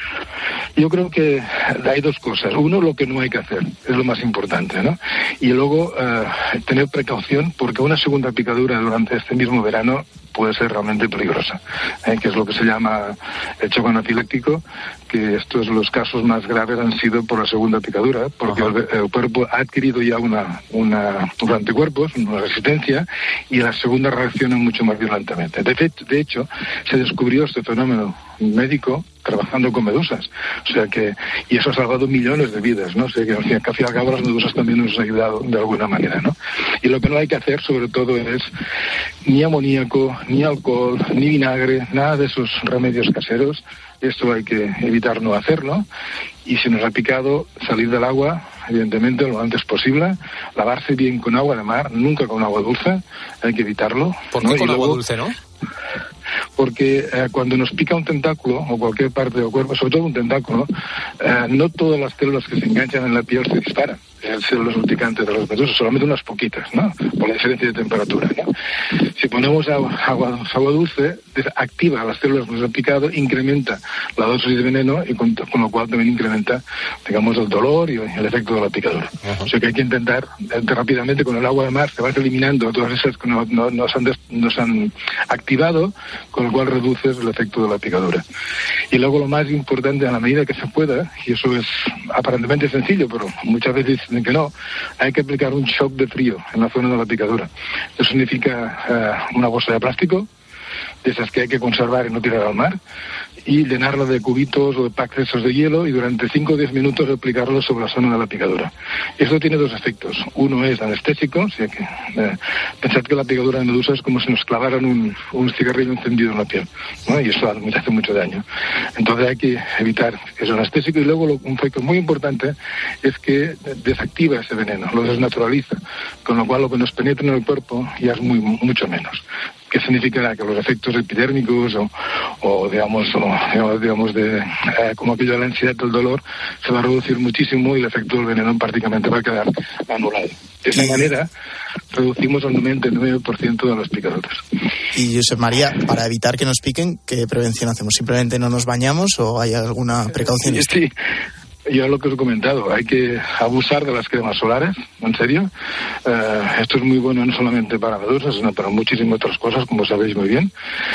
Yo creo que hay dos cosas. Uno, lo que no hay que hacer, es lo más importante, ¿no? Y luego, uh, tener precaución, porque una segunda picadura durante este mismo verano puede ser realmente peligrosa, ¿eh? Que es lo que se llama el choque anafiláctico, que estos los casos más graves han sido por la segunda picadura, porque el, el cuerpo ha adquirido ya una, una, unos anticuerpos, una resistencia, y la segunda reacciona mucho más violentamente. De, fe, de hecho, se descubrió este fenómeno médico trabajando con medusas, o sea que, y eso ha salvado millones de vidas, ¿no? O sea que al fin y al cabo las medusas también nos han ayudado de alguna manera, ¿no? Y lo que no hay que hacer sobre todo es ni amoníaco, ni alcohol, ni vinagre, nada de esos remedios caseros. Esto hay que evitar no hacerlo, y si nos ha picado, salir del agua, evidentemente, lo antes posible, lavarse bien con agua de mar, nunca con agua dulce, hay que evitarlo. ¿Por qué ¿no? con y agua luego, dulce, no? Porque eh, cuando nos pica un tentáculo o cualquier parte del cuerpo, sobre todo un tentáculo, eh, no todas las células que se enganchan en la piel se disparan, eh, células urticantes de los medusas, solamente unas poquitas, ¿no? Por la diferencia de temperatura, ¿no? Si ponemos agua, agua, agua dulce, activa las células que nos han picado, incrementa la dosis de veneno y con, con lo cual también incrementa, digamos, el dolor y el efecto de la picadura. Uh-huh. O sea que hay que intentar eh, rápidamente con el agua de mar, se van eliminando todas esas que no, no, nos, han des, nos han activado, con lo cual reduces el efecto de la picadura. Y luego lo más importante, a la medida que se pueda, y eso es aparentemente sencillo, pero muchas veces dicen que no, hay que aplicar un shock de frío en la zona de la picadura. Eso significa uh, una bolsa de plástico, de esas que hay que conservar y no tirar al mar, y llenarla de cubitos o de packs esos de hielo y durante cinco o diez minutos aplicarlo sobre la zona de la picadura. Esto tiene dos efectos. Uno es anestésico, o sea que eh, pensad que la picadura de medusa es como si nos clavaran un, un cigarrillo encendido en la piel, ¿no? Y eso hace mucho daño. Entonces hay que evitar eso anestésico, y luego lo, un efecto muy importante es que desactiva ese veneno, lo desnaturaliza, con lo cual lo que nos penetra en el cuerpo ya es muy mucho menos. ¿Qué significará? Que los efectos epidérmicos o, o digamos, o, digamos de, eh, como aquello de la ansiedad del dolor se va a reducir muchísimo y el efecto del veneno prácticamente va a quedar anulado. De esa manera reducimos al noventa y nueve por ciento de las picaduras. Y Josep María, para evitar que nos piquen, ¿qué prevención hacemos? ¿Simplemente no nos bañamos o hay alguna precaución? Sí. Yo lo que os he comentado, hay que abusar de las cremas solares, en serio. Eh, esto es muy bueno no solamente para medusas, sino para muchísimas otras cosas, como sabéis muy bien.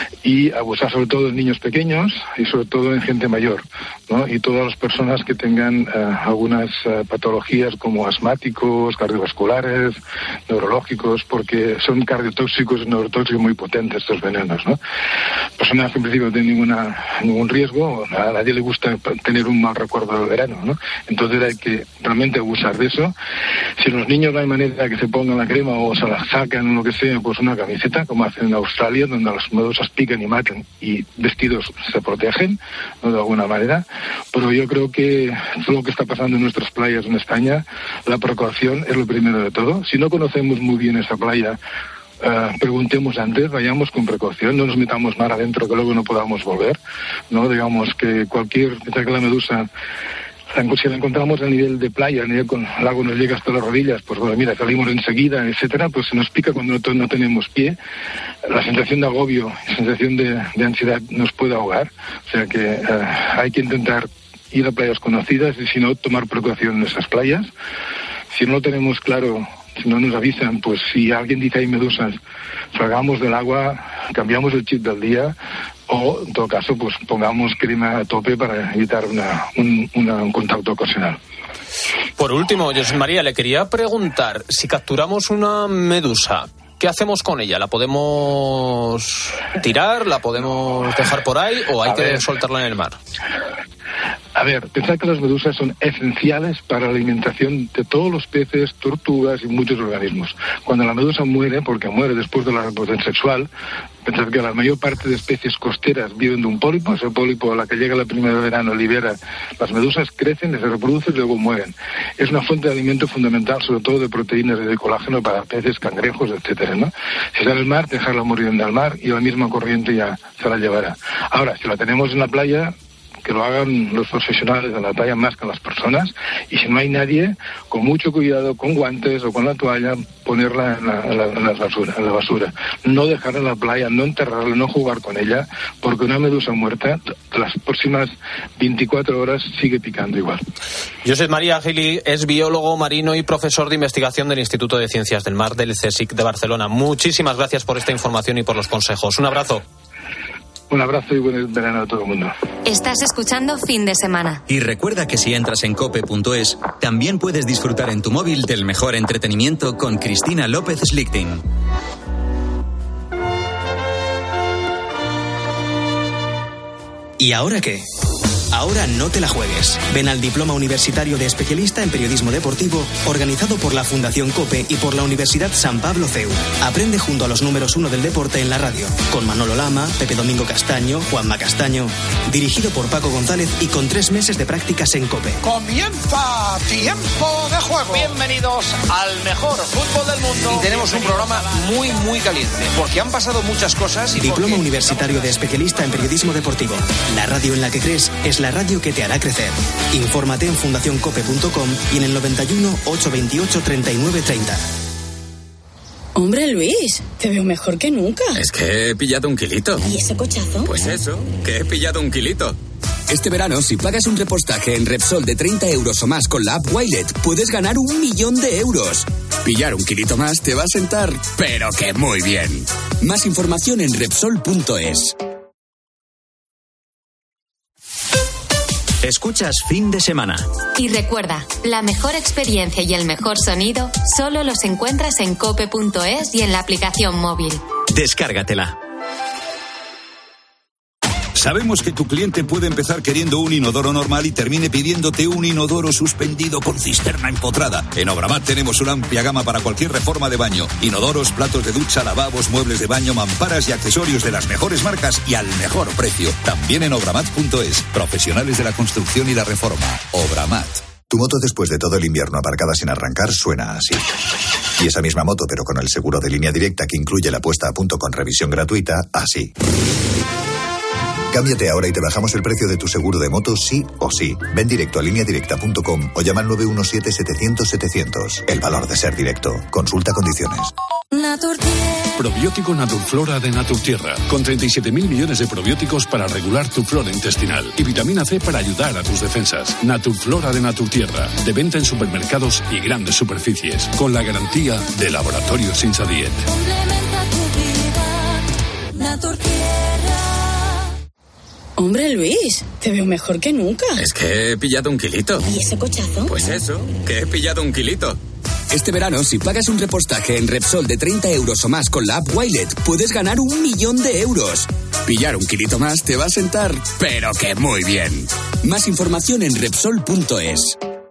Y abusar sobre todo en niños pequeños y sobre todo en gente mayor, ¿no? Y todas las personas que tengan eh, algunas eh, patologías como asmáticos, cardiovasculares, neurológicos, porque son cardiotóxicos y neurotóxicos muy potentes estos venenos, ¿no? Personas que en principio no tienen ninguna, ningún riesgo, a nadie le gusta tener un mal recuerdo del verano, ¿no? Entonces hay que realmente abusar de eso. Si los niños no hay manera que se pongan la crema o se la sacan o lo que sea, pues una camiseta, como hacen en Australia, donde las medusas pican y matan y vestidos se protegen, ¿no? De alguna manera. Pero yo creo que todo lo que está pasando en nuestras playas en España, la precaución es lo primero de todo. Si no conocemos muy bien esa playa, uh, preguntemos antes, vayamos con precaución, no nos metamos mar adentro que luego no podamos volver, ¿no? Digamos que cualquier, mientras que la medusa, si la encontramos a nivel de playa, a nivel con el lago nos llega hasta las rodillas, pues bueno, mira, salimos enseguida, etcétera, pues se nos pica cuando no, no tenemos pie. La sensación de agobio, la sensación de, de ansiedad nos puede ahogar. O sea que uh, hay que intentar ir a playas conocidas y si no, tomar precaución en esas playas. Si no lo tenemos claro, si no nos avisan, pues si alguien dice hay medusas, salgamos del agua, cambiamos el chip del día, o en todo caso pues pongamos crema a tope para evitar una, un, una, un contacto ocasional. Por último, José María, le quería preguntar, si capturamos una medusa, ¿qué hacemos con ella? ¿La podemos tirar? ¿La podemos dejar por ahí? ¿O hay a que ver. soltarla en el mar? A ver, pensad que las medusas son esenciales para la alimentación de todos los peces, tortugas y muchos organismos. Cuando la medusa muere, porque muere después de la reproducción sexual, pensad que la mayor parte de especies costeras viven de un pólipo. Ese pólipo, a la que llega la primavera de verano, libera. Las medusas crecen, se reproducen y luego mueren. Es una fuente de alimento fundamental, sobre todo de proteínas y de colágeno para peces, cangrejos, etcétera, ¿no? Si está en el mar, dejarla morir en el mar y la misma corriente ya se la llevará. Ahora, si la tenemos en la playa, que lo hagan los profesionales de la playa más que las personas, y si no hay nadie, con mucho cuidado, con guantes o con la toalla, ponerla en la, en la, en la basura, en la basura. No dejarla en la playa, no enterrarla, no jugar con ella, porque una medusa muerta, las próximas veinticuatro horas sigue picando igual. José María Gili es biólogo marino y profesor de investigación del Instituto de Ciencias del Mar del CSIC de Barcelona. Muchísimas gracias por esta información y por los consejos. Un abrazo. Un abrazo y buen verano a todo el mundo. Estás escuchando Fin de Semana. Y recuerda que si entras en cope punto es, también puedes disfrutar en tu móvil del mejor entretenimiento con Cristina López Slichting. ¿Y ahora qué? Ahora no te la juegues. Ven al Diploma Universitario de Especialista en Periodismo Deportivo, organizado por la Fundación COPE y por la Universidad San Pablo C E U. Aprende junto a los números uno del deporte en la radio, con Manolo Lama, Pepe Domingo Castaño, Juanma Castaño. Dirigido por Paco González y con tres meses de prácticas en COPE. Comienza Tiempo de Juego. Bienvenidos al mejor fútbol del mundo. Y tenemos un programa muy, muy caliente, porque han pasado muchas cosas. Y Diploma porque... Universitario de Especialista en Periodismo Deportivo. La radio en la que crees es la radio que te hará crecer. Infórmate en fundación cope punto com y en el noventa y uno, ochocientos veintiocho, treinta y nueve treinta. Hombre, Luis, te veo mejor que nunca. Es que he pillado un kilito. ¿Y ese cochazo? Pues eso, que he pillado un kilito. Este verano, si pagas un repostaje en Repsol de treinta euros o más con la app Wilet, puedes ganar un millón de euros. Pillar un kilito más te va a sentar, pero que muy bien. Más información en Repsol punto es. Escuchas Fin de Semana. Y recuerda, la mejor experiencia y el mejor sonido solo los encuentras en cope punto es y en la aplicación móvil. Descárgatela. Sabemos que tu cliente puede empezar queriendo un inodoro normal y termine pidiéndote un inodoro suspendido con cisterna empotrada. En Obramat tenemos una amplia gama para cualquier reforma de baño. Inodoros, platos de ducha, lavabos, muebles de baño, mamparas y accesorios de las mejores marcas y al mejor precio. También en obramat punto es. Profesionales de la construcción y la reforma. Obramat. Tu moto después de todo el invierno aparcada sin arrancar suena así. Y esa misma moto, pero con el seguro de Línea Directa que incluye la puesta a punto con revisión gratuita, así. Cámbiate ahora y te bajamos el precio de tu seguro de moto sí o sí. Ven directo a línea directa punto com o llama al nueve uno siete, setecientos, setecientos. El valor de ser directo. Consulta condiciones. Probiótico Naturflora de Naturtierra, con treinta y siete mil millones de probióticos para regular tu flora intestinal y vitamina C para ayudar a tus defensas. Naturflora de Naturtierra, de venta en supermercados y grandes superficies, con la garantía de Laboratorios Insadiet. Hombre, Luis, te veo mejor que nunca. Es que he pillado un kilito. ¿Y ese cochazo? Pues eso, que he pillado un kilito. Este verano, si pagas un repostaje en Repsol de treinta euros o más con la app Wilet, puedes ganar un millón de euros. Pillar un kilito más te va a sentar, pero que muy bien. Más información en Repsol punto es.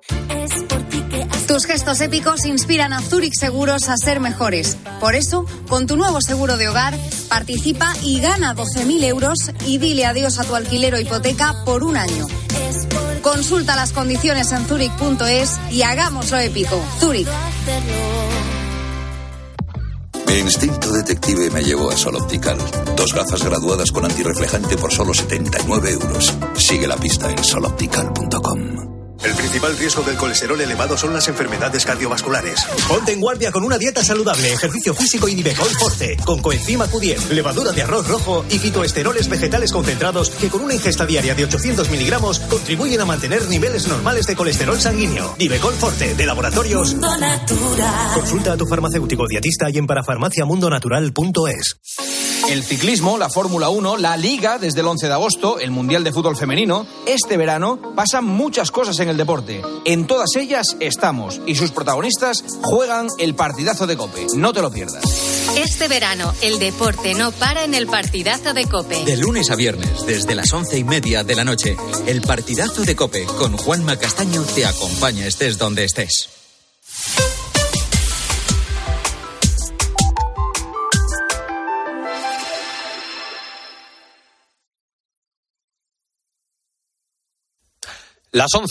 Tus gestos épicos inspiran a Zurich Seguros a ser mejores. Por eso, con tu nuevo seguro de hogar, participa y gana doce mil euros y dile adiós a tu alquiler o hipoteca por un año. Consulta las condiciones en zurich punto es y hagámoslo épico. Zurich. Mi instinto detective me llevó a Sol Optical. Dos gafas graduadas con antirreflejante por solo setenta y nueve euros. Sigue la pista en sol optical punto com. El principal riesgo del colesterol elevado son las enfermedades cardiovasculares. Ponte en guardia con una dieta saludable, ejercicio físico y Nivecol Forte, con coenzima Q diez, levadura de arroz rojo y fitoesteroles vegetales concentrados que con una ingesta diaria de ochocientos miligramos contribuyen a mantener niveles normales de colesterol sanguíneo. Nivecol Forte, de Laboratorios Mundo Natural. Consulta a tu farmacéutico dietista y en parafarmacia mundo natural punto es. El ciclismo, la Fórmula uno, la Liga desde el once de agosto, el Mundial de Fútbol Femenino. Este verano pasan muchas cosas en el deporte. En todas ellas estamos y sus protagonistas juegan el partidazo de COPE. No te lo pierdas. Este verano, el deporte no para en el partidazo de COPE. De lunes a viernes, desde las once y media de la noche, el partidazo de COPE con Juanma Castaño te acompaña estés donde estés. Las once.